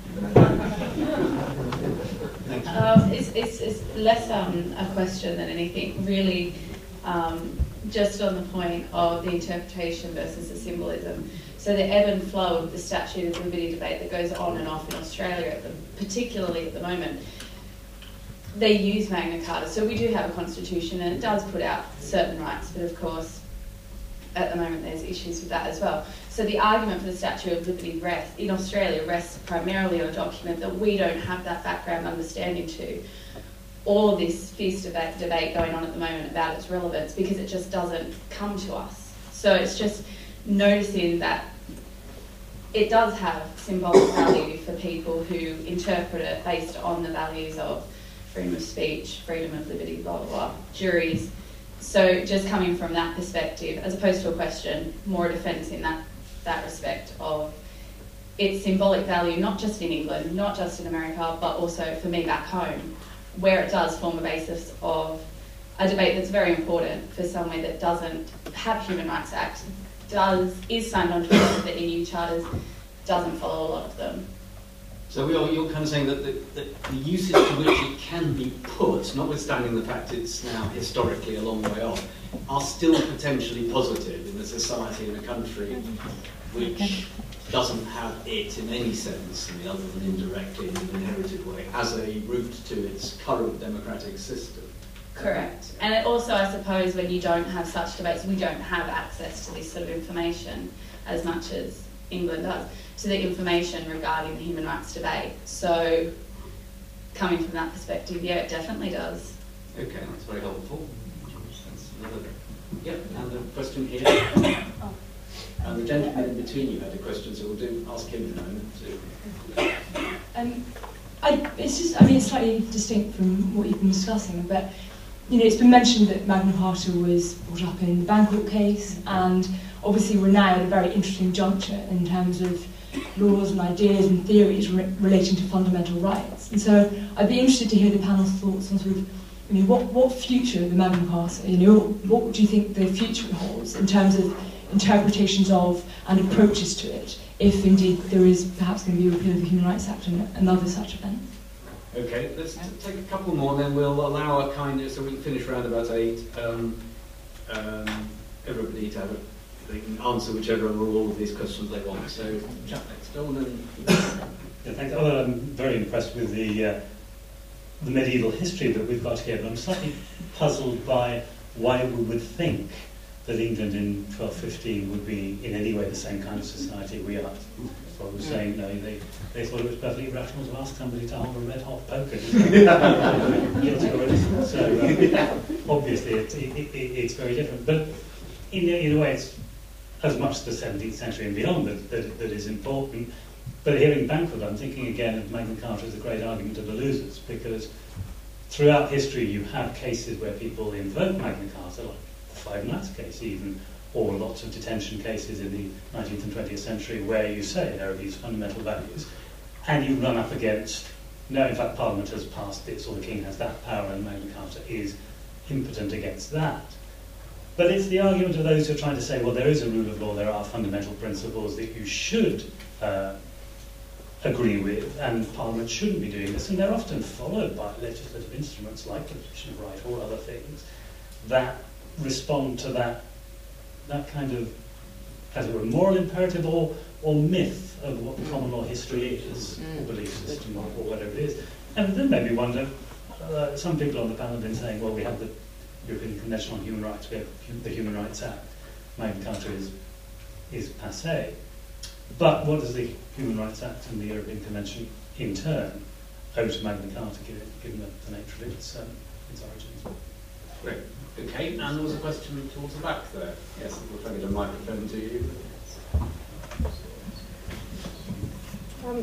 Thank you. Um, it's, it's, it's less um, a question than anything, really, um, just on the point of the interpretation versus the symbolism. So the ebb and flow of the Statute of Liberty debate that goes on and off in Australia, at the, particularly at the moment, they use Magna Carta. So we do have a constitution and it does put out certain rights, but of course, at the moment there's issues with that as well. So the argument for the Statute of Liberty rests, in Australia rests primarily on a document that we don't have that background understanding to. All of this fierce debate, debate going on at the moment about its relevance, because it just doesn't come to us. So it's just noticing that it does have symbolic value for people who interpret it based on the values of freedom of speech, freedom of liberty, blah, blah, blah, juries. So just coming from that perspective, as opposed to a question, more a defence in that, that respect of its symbolic value, not just in England, not just in America, but also for me back home, where it does form a basis of a debate that's very important for somewhere that doesn't have Human Rights Act, does is signed on to a lot of the E U charters, doesn't follow a lot of them. So we are, you're kind of saying that the, that the uses to which it can be put, notwithstanding the fact it's now historically a long way off, are still potentially positive in a society and a country which doesn't have it in any sense, I mean, other than indirectly in an inherited way, as a route to its current democratic system. Correct. And it also, I suppose, when you don't have such debates, we don't have access to this sort of information as much as England does, to the information regarding the human rights debate. So, coming from that perspective, yeah, it definitely does. Okay, that's very helpful. That's another... Yep, and a question here. Oh. And the gentleman in between you had a question, so we'll do ask him in a moment too. Um, I, it's just, I mean, it's slightly distinct from what you've been discussing, but you know, it's been mentioned that Magna Carta was brought up in the Bancourt case, and obviously we're now at a very interesting juncture in terms of laws and ideas and theories re relating to fundamental rights. And so I'd be interested to hear the panel's thoughts on sort of, you know, what, what future the Magna Carta, you know, what do you think the future holds in terms of interpretations of and approaches to it, if indeed there is perhaps going to be a repeal of the Human Rights Act and another such event? Okay, let's t take a couple more, and then we'll allow a kind of, so we can finish around about eight. Um, um, everybody to have a, they can answer whichever or all of these questions they want. So, chat next. Go on then. Yeah, thanks. Oh, I'm very impressed with the uh, the medieval history that we've got here, but I'm slightly puzzled by why we would think that England in twelve fifteen would be in any way the same kind of society we are. So I was saying, no, they, they thought it was perfectly rational to ask somebody to hold a red hot poker. Guilty or innocent. So um, obviously it's, it, it, it's very different. But in, in a way it's as much the seventeenth century and beyond that, that, that is important. But here in Bancourt, I'm thinking again of Magna Carta as a great argument of the losers, because throughout history you have cases where people invoke Magna Carta, like the Five Knights case even, or lots of detention cases in the nineteenth and twentieth century where you say there are these fundamental values, and you run up against, no, in fact Parliament has passed this, or the King has that power, and Magna Carta is impotent against that. But it's the argument of those who are trying to say, well, there is a rule of law, there are fundamental principles that you should uh, agree with, and Parliament shouldn't be doing this, and they're often followed by legislative instruments like the Petition of Right or other things that respond to that that kind of, as it were, moral imperative or, or myth of what the common law history is, mm. or belief system, or, or whatever it is. And then maybe wonder, uh, some people on the panel have been saying, well, we have the European Convention on Human Rights, we have the Human Rights Act, Magna Carta is, is passé. But what does the Human Rights Act and the European Convention, in turn, owe to Magna Carta, given, given the, the nature of its, um, its origins? Great. Okay, and there was a question towards the back there. Yes, we'll try to get a microphone to you. Um,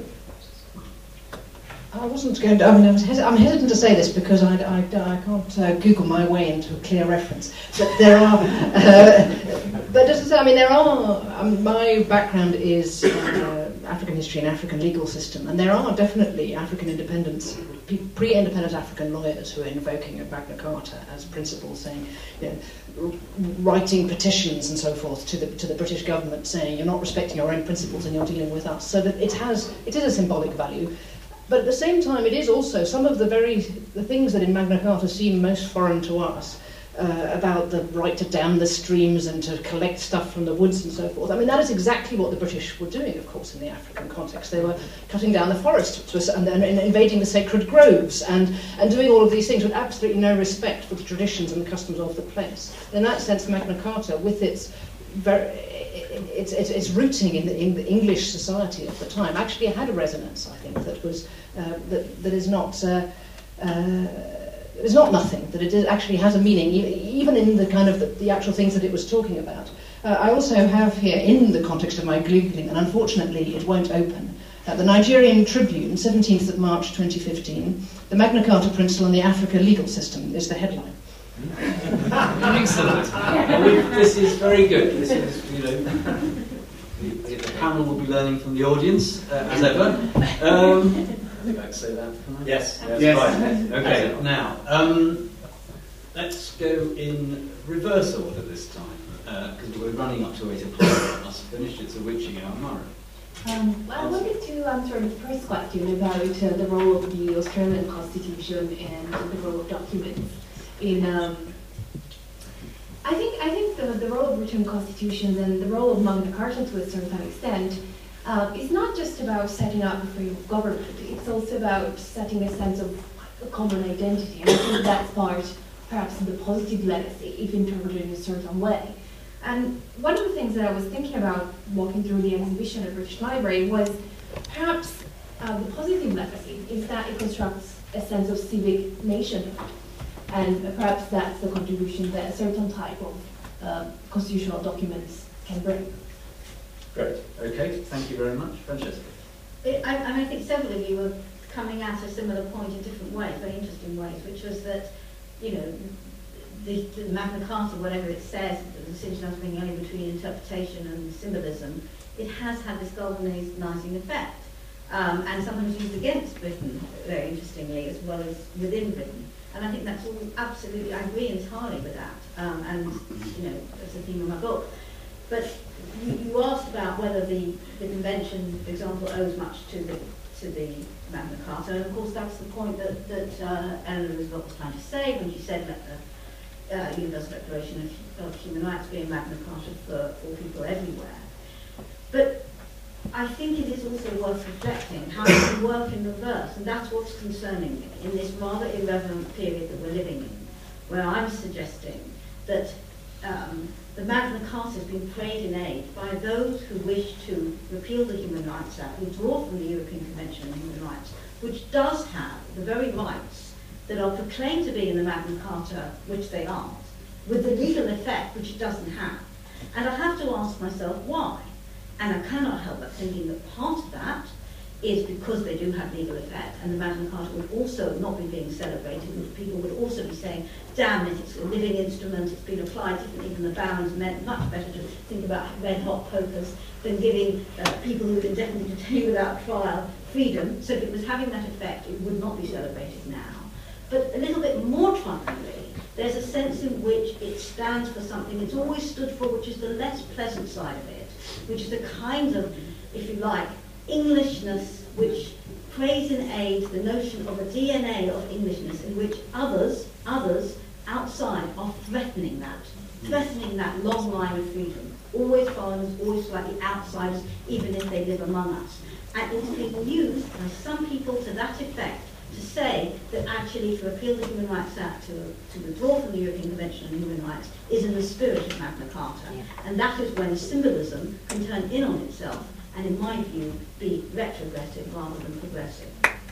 I wasn't going to, I mean, I was hes I'm hesitant to say this because I, I, I can't uh, Google my way into a clear reference. But there are, uh, but just to say, I mean, there are, um, my background is uh, African history and African legal system, and there are definitely African independence, pre-independent African lawyers who are invoking a Magna Carta as principles, saying, you know, writing petitions and so forth to the to the British government, saying you're not respecting your own principles and you're dealing with us. So that it has, it is a symbolic value. But at the same time, it is also some of the very the things that in Magna Carta seem most foreign to us, uh, about the right to dam the streams and to collect stuff from the woods and so forth. I mean, that is exactly what the British were doing, of course, in the African context. They were cutting down the forest to a, and, and, and invading the sacred groves and, and doing all of these things with absolutely no respect for the traditions and the customs of the place. In that sense, Magna Carta, with its very It's, it's, it's rooting in the, in the English society of the time actually had a resonance, I think, that was uh, that that is not uh, uh, is not nothing. That it is, actually has a meaning, even in the kind of the, the actual things that it was talking about. Uh, I also have here, in the context of my googling, and unfortunately it won't open, Uh, the Nigerian Tribune, seventeenth of March twenty fifteen, the Magna Carta Principle on the Africa Legal System is the headline. Excellent. Well, we- this is very good. This is, you know, the, the panel will be learning from the audience, uh, as ever. Um, I think I can say that, can I? Yes. Yes. Yes. Right. Okay, now, um, let's go in reverse order this time, because we're running up to eight o'clock. I must finish. It's a witching hour, Mara. Um, well, I wanted to answer the first question about uh, the role of the Australian Constitution and the role of documents in. Um, I think I think the, the role of written constitutions and the role of Magna Carta to a certain extent uh, is not just about setting up a frame of government. It's also about setting a sense of a common identity, and I think that's part, perhaps, of the positive legacy, if interpreted in a certain way. And one of the things that I was thinking about walking through the exhibition at British Library was perhaps uh, the positive legacy is that it constructs a sense of civic nationhood. And uh, perhaps that's the contribution that a certain type of uh, constitutional documents can bring. Great. Okay, thank you very much. Francesca. It, I, and I think several of you were coming at a similar point in different ways, very interesting ways, which was that, you know, the, the Magna Carta, whatever it says, the distinction as being only between interpretation and symbolism, it has had this galvanizing effect, um, and sometimes used against Britain, very interestingly, as well as within Britain. And I think that's all absolutely, I agree entirely with that, um, and, you know, that's the theme of my book. But you, you asked about whether the, the convention, for example, owes much to the to the Magna Carta, and of course that's the point that, that uh, Eleanor Roosevelt was trying to say when she said let the uh, Universal Declaration of, of Human Rights be a Magna Carta for, for people everywhere. But I think it is also worth reflecting how it can work in reverse, and that's what's concerning me in this rather irreverent period that we're living in, where I'm suggesting that um, the Magna Carta has been prayed in aid by those who wish to repeal the Human Rights Act, withdraw from the European Convention on Human Rights, which does have the very rights that are proclaimed to be in the Magna Carta, which they aren't, with the legal effect which it doesn't have. And I have to ask myself why. And I cannot help but thinking that part of that is because they do have legal effect, and the Magna Carta would also not be being celebrated, and people would also be saying, damn it, it's a living instrument, it's been applied differently than the barons meant, much better to think about red-hot pokers than giving uh, people who have been definitely detained without trial freedom. So if it was having that effect, it would not be celebrated now. But a little bit more troublingly, there's a sense in which it stands for something it's always stood for, which is the less pleasant side of it, which is a kind of, if you like, Englishness which prays in aid the notion of a D N A of Englishness in which others, others outside are threatening that, threatening that long line of freedom. Always foreigners, always slightly outsiders, even if they live among us. And it's being used by some people to that effect to say that actually to repeal the Human Rights Act, to, to withdraw from the European Convention on Human Rights, is in the spirit of Magna Carta. Yeah. And that is when symbolism can turn in on itself and, in my view, be retrogressive rather than progressive.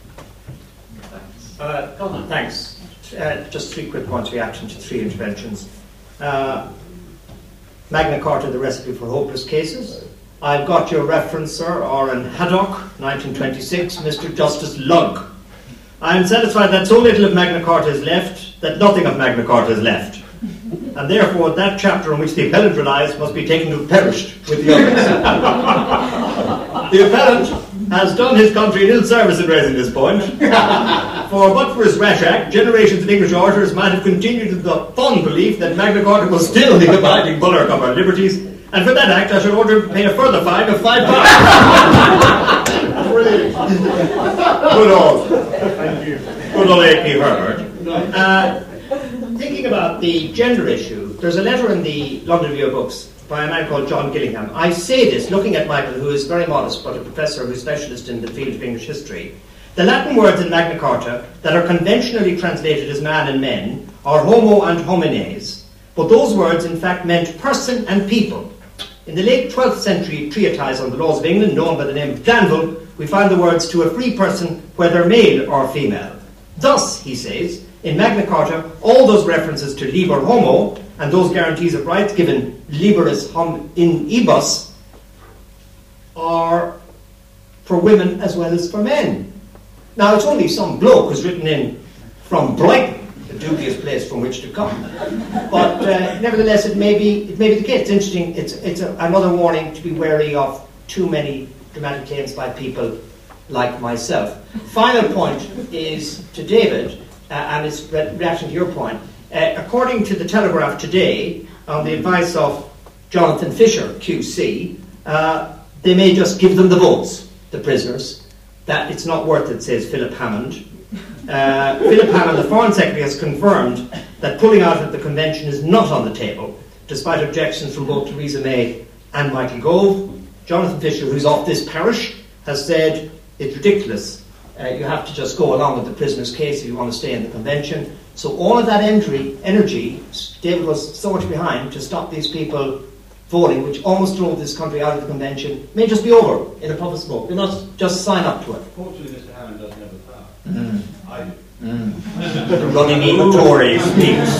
Thanks. Uh, Colin, thanks. Uh, just three quick points of reaction to three interventions. Uh, Magna Carta, the recipe for hopeless cases. I've got your reference, sir, Oren Haddock, nineteen twenty-six, Mister Justice Lugg. I am satisfied that so little of Magna Carta is left that nothing of Magna Carta is left. And therefore that chapter on which the appellant relies must be taken to have perished with the others. The appellant has done his country an ill service in raising this point. For but for his rash act, generations of English orators might have continued with the fond belief that Magna Carta was still the abiding bulwark of our liberties, and for that act I should order him to pay a further fine of five pounds. Brilliant. Good old. Thank you. Good old A P Herbert. Uh, thinking about the gender issue, there's a letter in the London Review of Books by a man called John Gillingham. I say this looking at Michael, who is very modest, but a professor who's specialist in the field of English history. The Latin words in Magna Carta that are conventionally translated as man and men are homo and homines, but those words in fact meant person and people. In the late twelfth century treatise on the laws of England, known by the name of Danville, we find the words to a free person, whether male or female. Thus, he says, in Magna Carta, all those references to liber homo and those guarantees of rights given liberis hom in ibus are for women as well as for men. Now, it's only some bloke who's written in from Brighton, the dubious place from which to come. But uh, nevertheless, it may be it may be the case. It's interesting. It's it's a, another warning to be wary of too many dramatic claims by people like myself. Final point is to David, uh, and it's re- reaction to your point. Uh, according to the Telegraph today, on the advice of Jonathan Fisher, Q C, uh, they may just give them the votes, the prisoners. That it's not worth it, says Philip Hammond. Uh, Philip Hammond, the Foreign Secretary, has confirmed that pulling out of the convention is not on the table, despite objections from both Theresa May and Michael Gove. Jonathan Fisher, who's off this parish, has said it's ridiculous. Uh, you have to just go along with the prisoner's case if you want to stay in the convention. So all of that entry, energy, David was so much behind to stop these people voting, which almost drove this country out of the convention, may just be over in a puff of smoke. They must just sign up to it. Fortunately, Mister Hammond doesn't have the power. Mm. I do. Mm. The running in the Tories speaks.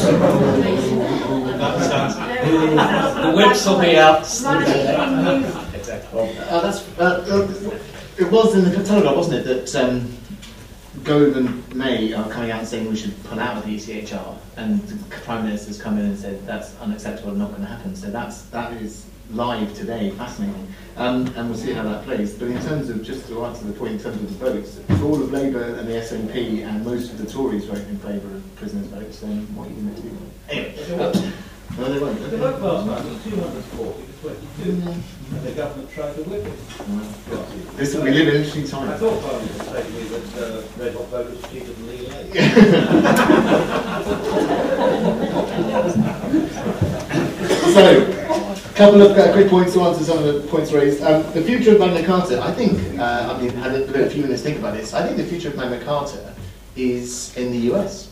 The whips will be out. Exactly. Uh, that's, uh, uh, it was in the Telegraph, wasn't it, that um, Gove and May are coming out and saying we should pull out of the E C H R, and the Prime Minister's come in and said that's unacceptable and not going to happen. So that's that is live today, fascinating, um, and we'll see how that plays. But in terms of, just to answer the point, in terms of the votes, if all of Labour and the S N P and most of the Tories vote in favour of prisoners' votes, then what are you going to do? Anyway, uh, no, they won't. The vote last night was two hundred forty to twenty-two, and the government tried to whip it. Mm. This, we live in interesting times. I thought Parliament would say to me that uh, red hot vote was cheaper than legal aid. So, a couple of uh, quick points to answer some of the points raised. Um, the future of Magna Carta, I think, uh, I mean, had a, a few minutes to think about this. I think the future of Magna Carta is in the U S,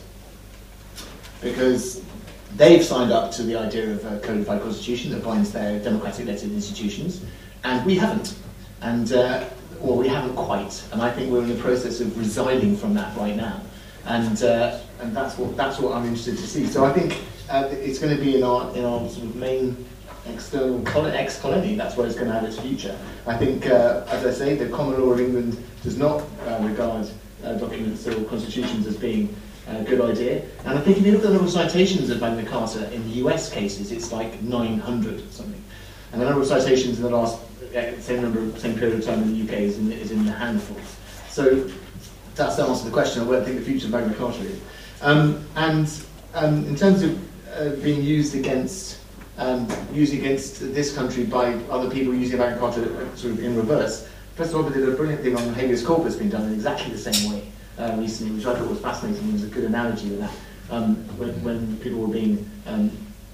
because they've signed up to the idea of a codified constitution that binds their democratic elected institutions, and we haven't. And, uh, well, we haven't quite. And I think we're in the process of residing from that right now. And uh, and that's what that's what I'm interested to see. So I think uh, it's going to be in our in our sort of main external col- ex-colony. That's where it's going to have its future. I think, uh, as I say, the common law of England does not uh, regard uh, documents or constitutions as being a good idea. And I think if you look at the number of citations of Magna Carta in the U S cases, it's like nine hundred or something. And the number of citations in the last uh, same number same period of time in the U K is in, is in the handfuls. So that's the answer to the question of where I think the future of Magna Carta is. Um, and um, in terms of uh, being used against um, used against this country by other people using Magna Carta sort of in reverse, Professor Robert did a brilliant thing on habeas corpus being done in exactly the same way uh, recently, which I thought was fascinating. It was a good analogy of that. Um, when, when people were being um,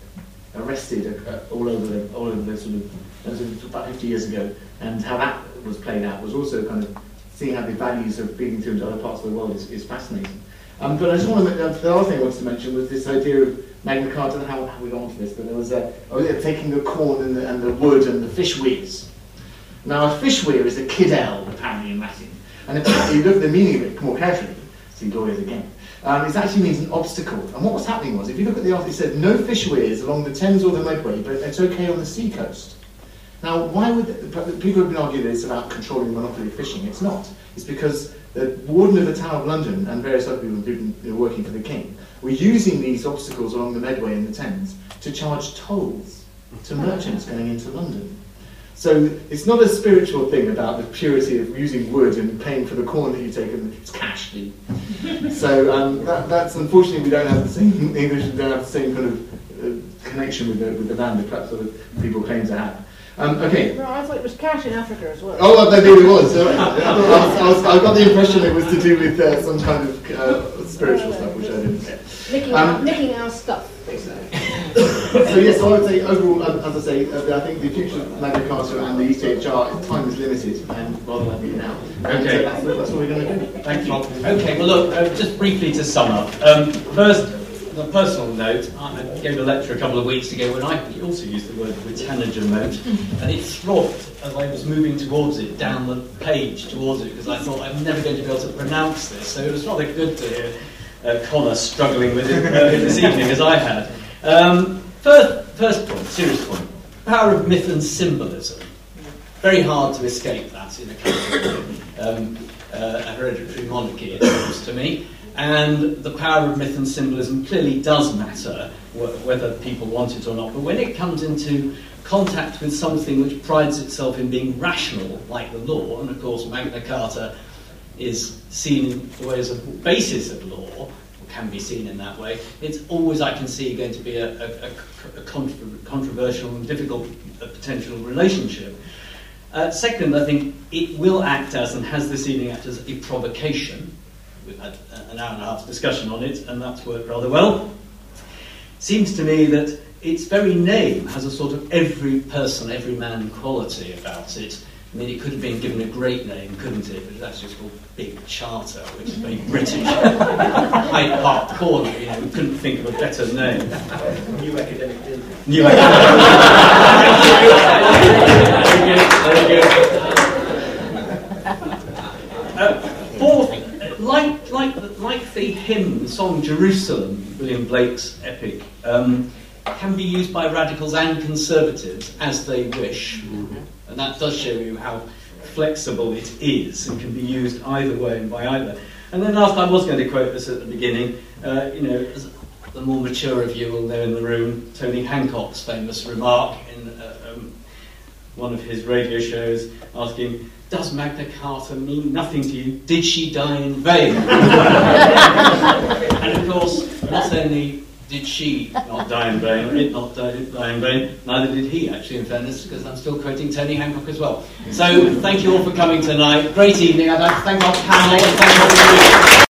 arrested uh, all over the, all over the sort of, that was about fifty years ago, and how that was played out was also kind of seeing how the values of feeding through into other parts of the world is, is fascinating. Um, but I just want to, uh, the other thing I wanted to mention was this idea of Magna Carta, and how, how we got onto this, but there was a, oh yeah, taking the corn and the, and the wood and the fish weirs. Now a fish weir is a kidel, apparently in Latin, and if you look at the meaning of it more carefully, see lawyers again, um, it actually means an obstacle. And what was happening was, if you look at the article, it said no fish weirs along the Thames or the Medway, but it's okay on the sea coast. Now, why would the, people have been arguing that it's about controlling monopoly of fishing? It's not. It's because the warden of the Tower of London and various other people who were working for the king were using these obstacles along the Medway and the Thames to charge tolls to merchants going into London. So it's not a spiritual thing about the purity of using wood and paying for the corn that you take, and it's cash. So um, that, that's unfortunately we don't have the same English, we don't have the same kind of uh, connection with the with the land that perhaps other people claim to have. Um, okay. No, I thought it was cash in Africa as well. Oh, well, maybe it was. Uh, I, was, I, was, I got the impression it was to do with uh, some kind of uh, spiritual stuff, which I didn't get. Nicking, Um, our, nicking our stuff. So yes, so I would say overall, um, as I say, uh, I think the future of Magna Carta and the E C H R, time is limited, and rather than be now. And, Okay. uh, that's, that's what we're going to do. Thank you. Okay, well look, uh, just briefly to sum up. Um, first, on a personal note, I gave a lecture a couple of weeks ago when I also used the word Britannica mode, and it throbbed as I was moving towards it, down the page towards it, because I thought I'm never going to be able to pronounce this, so it was rather good to hear uh, Connor struggling with it uh, this evening as I had. Um, first, first point, serious point, power of myth and symbolism. Very hard to escape that in a country. um, uh, a hereditary monarchy, it seems to me. And the power of myth and symbolism clearly does matter, wh- whether people want it or not. But when it comes into contact with something which prides itself in being rational, like the law, and of course Magna Carta is seen in the way as a basis of law, or can be seen in that way, it's always, I can see, going to be a, a, a contra- controversial and difficult uh, potential relationship. Uh, second, I think it will act as, and has this evening act as, a provocation. We've had an hour and a half discussion on it, and that's worked rather well. Seems to me that its very name has a sort of every person, every man quality about it. I mean, it could have been given a great name, couldn't it? But it's actually called Big Charter, which is very British. Hyde Park Corner, you know, we couldn't think of a better name. New academic building. New academic Very good, very good. Uh, fourth, like, like, like the hymn, the song Jerusalem, William Blake's epic, um, can be used by radicals and conservatives as they wish. And that does show you how flexible it is and can be used either way and by either. And then last, I was going to quote this at the beginning, uh, you know, as the more mature of you will know in the room, Tony Hancock's famous remark in uh, um, one of his radio shows, asking, does Magna Carta mean nothing to you? Did she die in vain? And of course, not only did she not die in vain, or it not die, die in vain, neither did he, actually, in fairness, because I'm still quoting Tony Hancock as well. So, thank you all for coming tonight. Great evening. I'd like to thank our panel and thank all of you.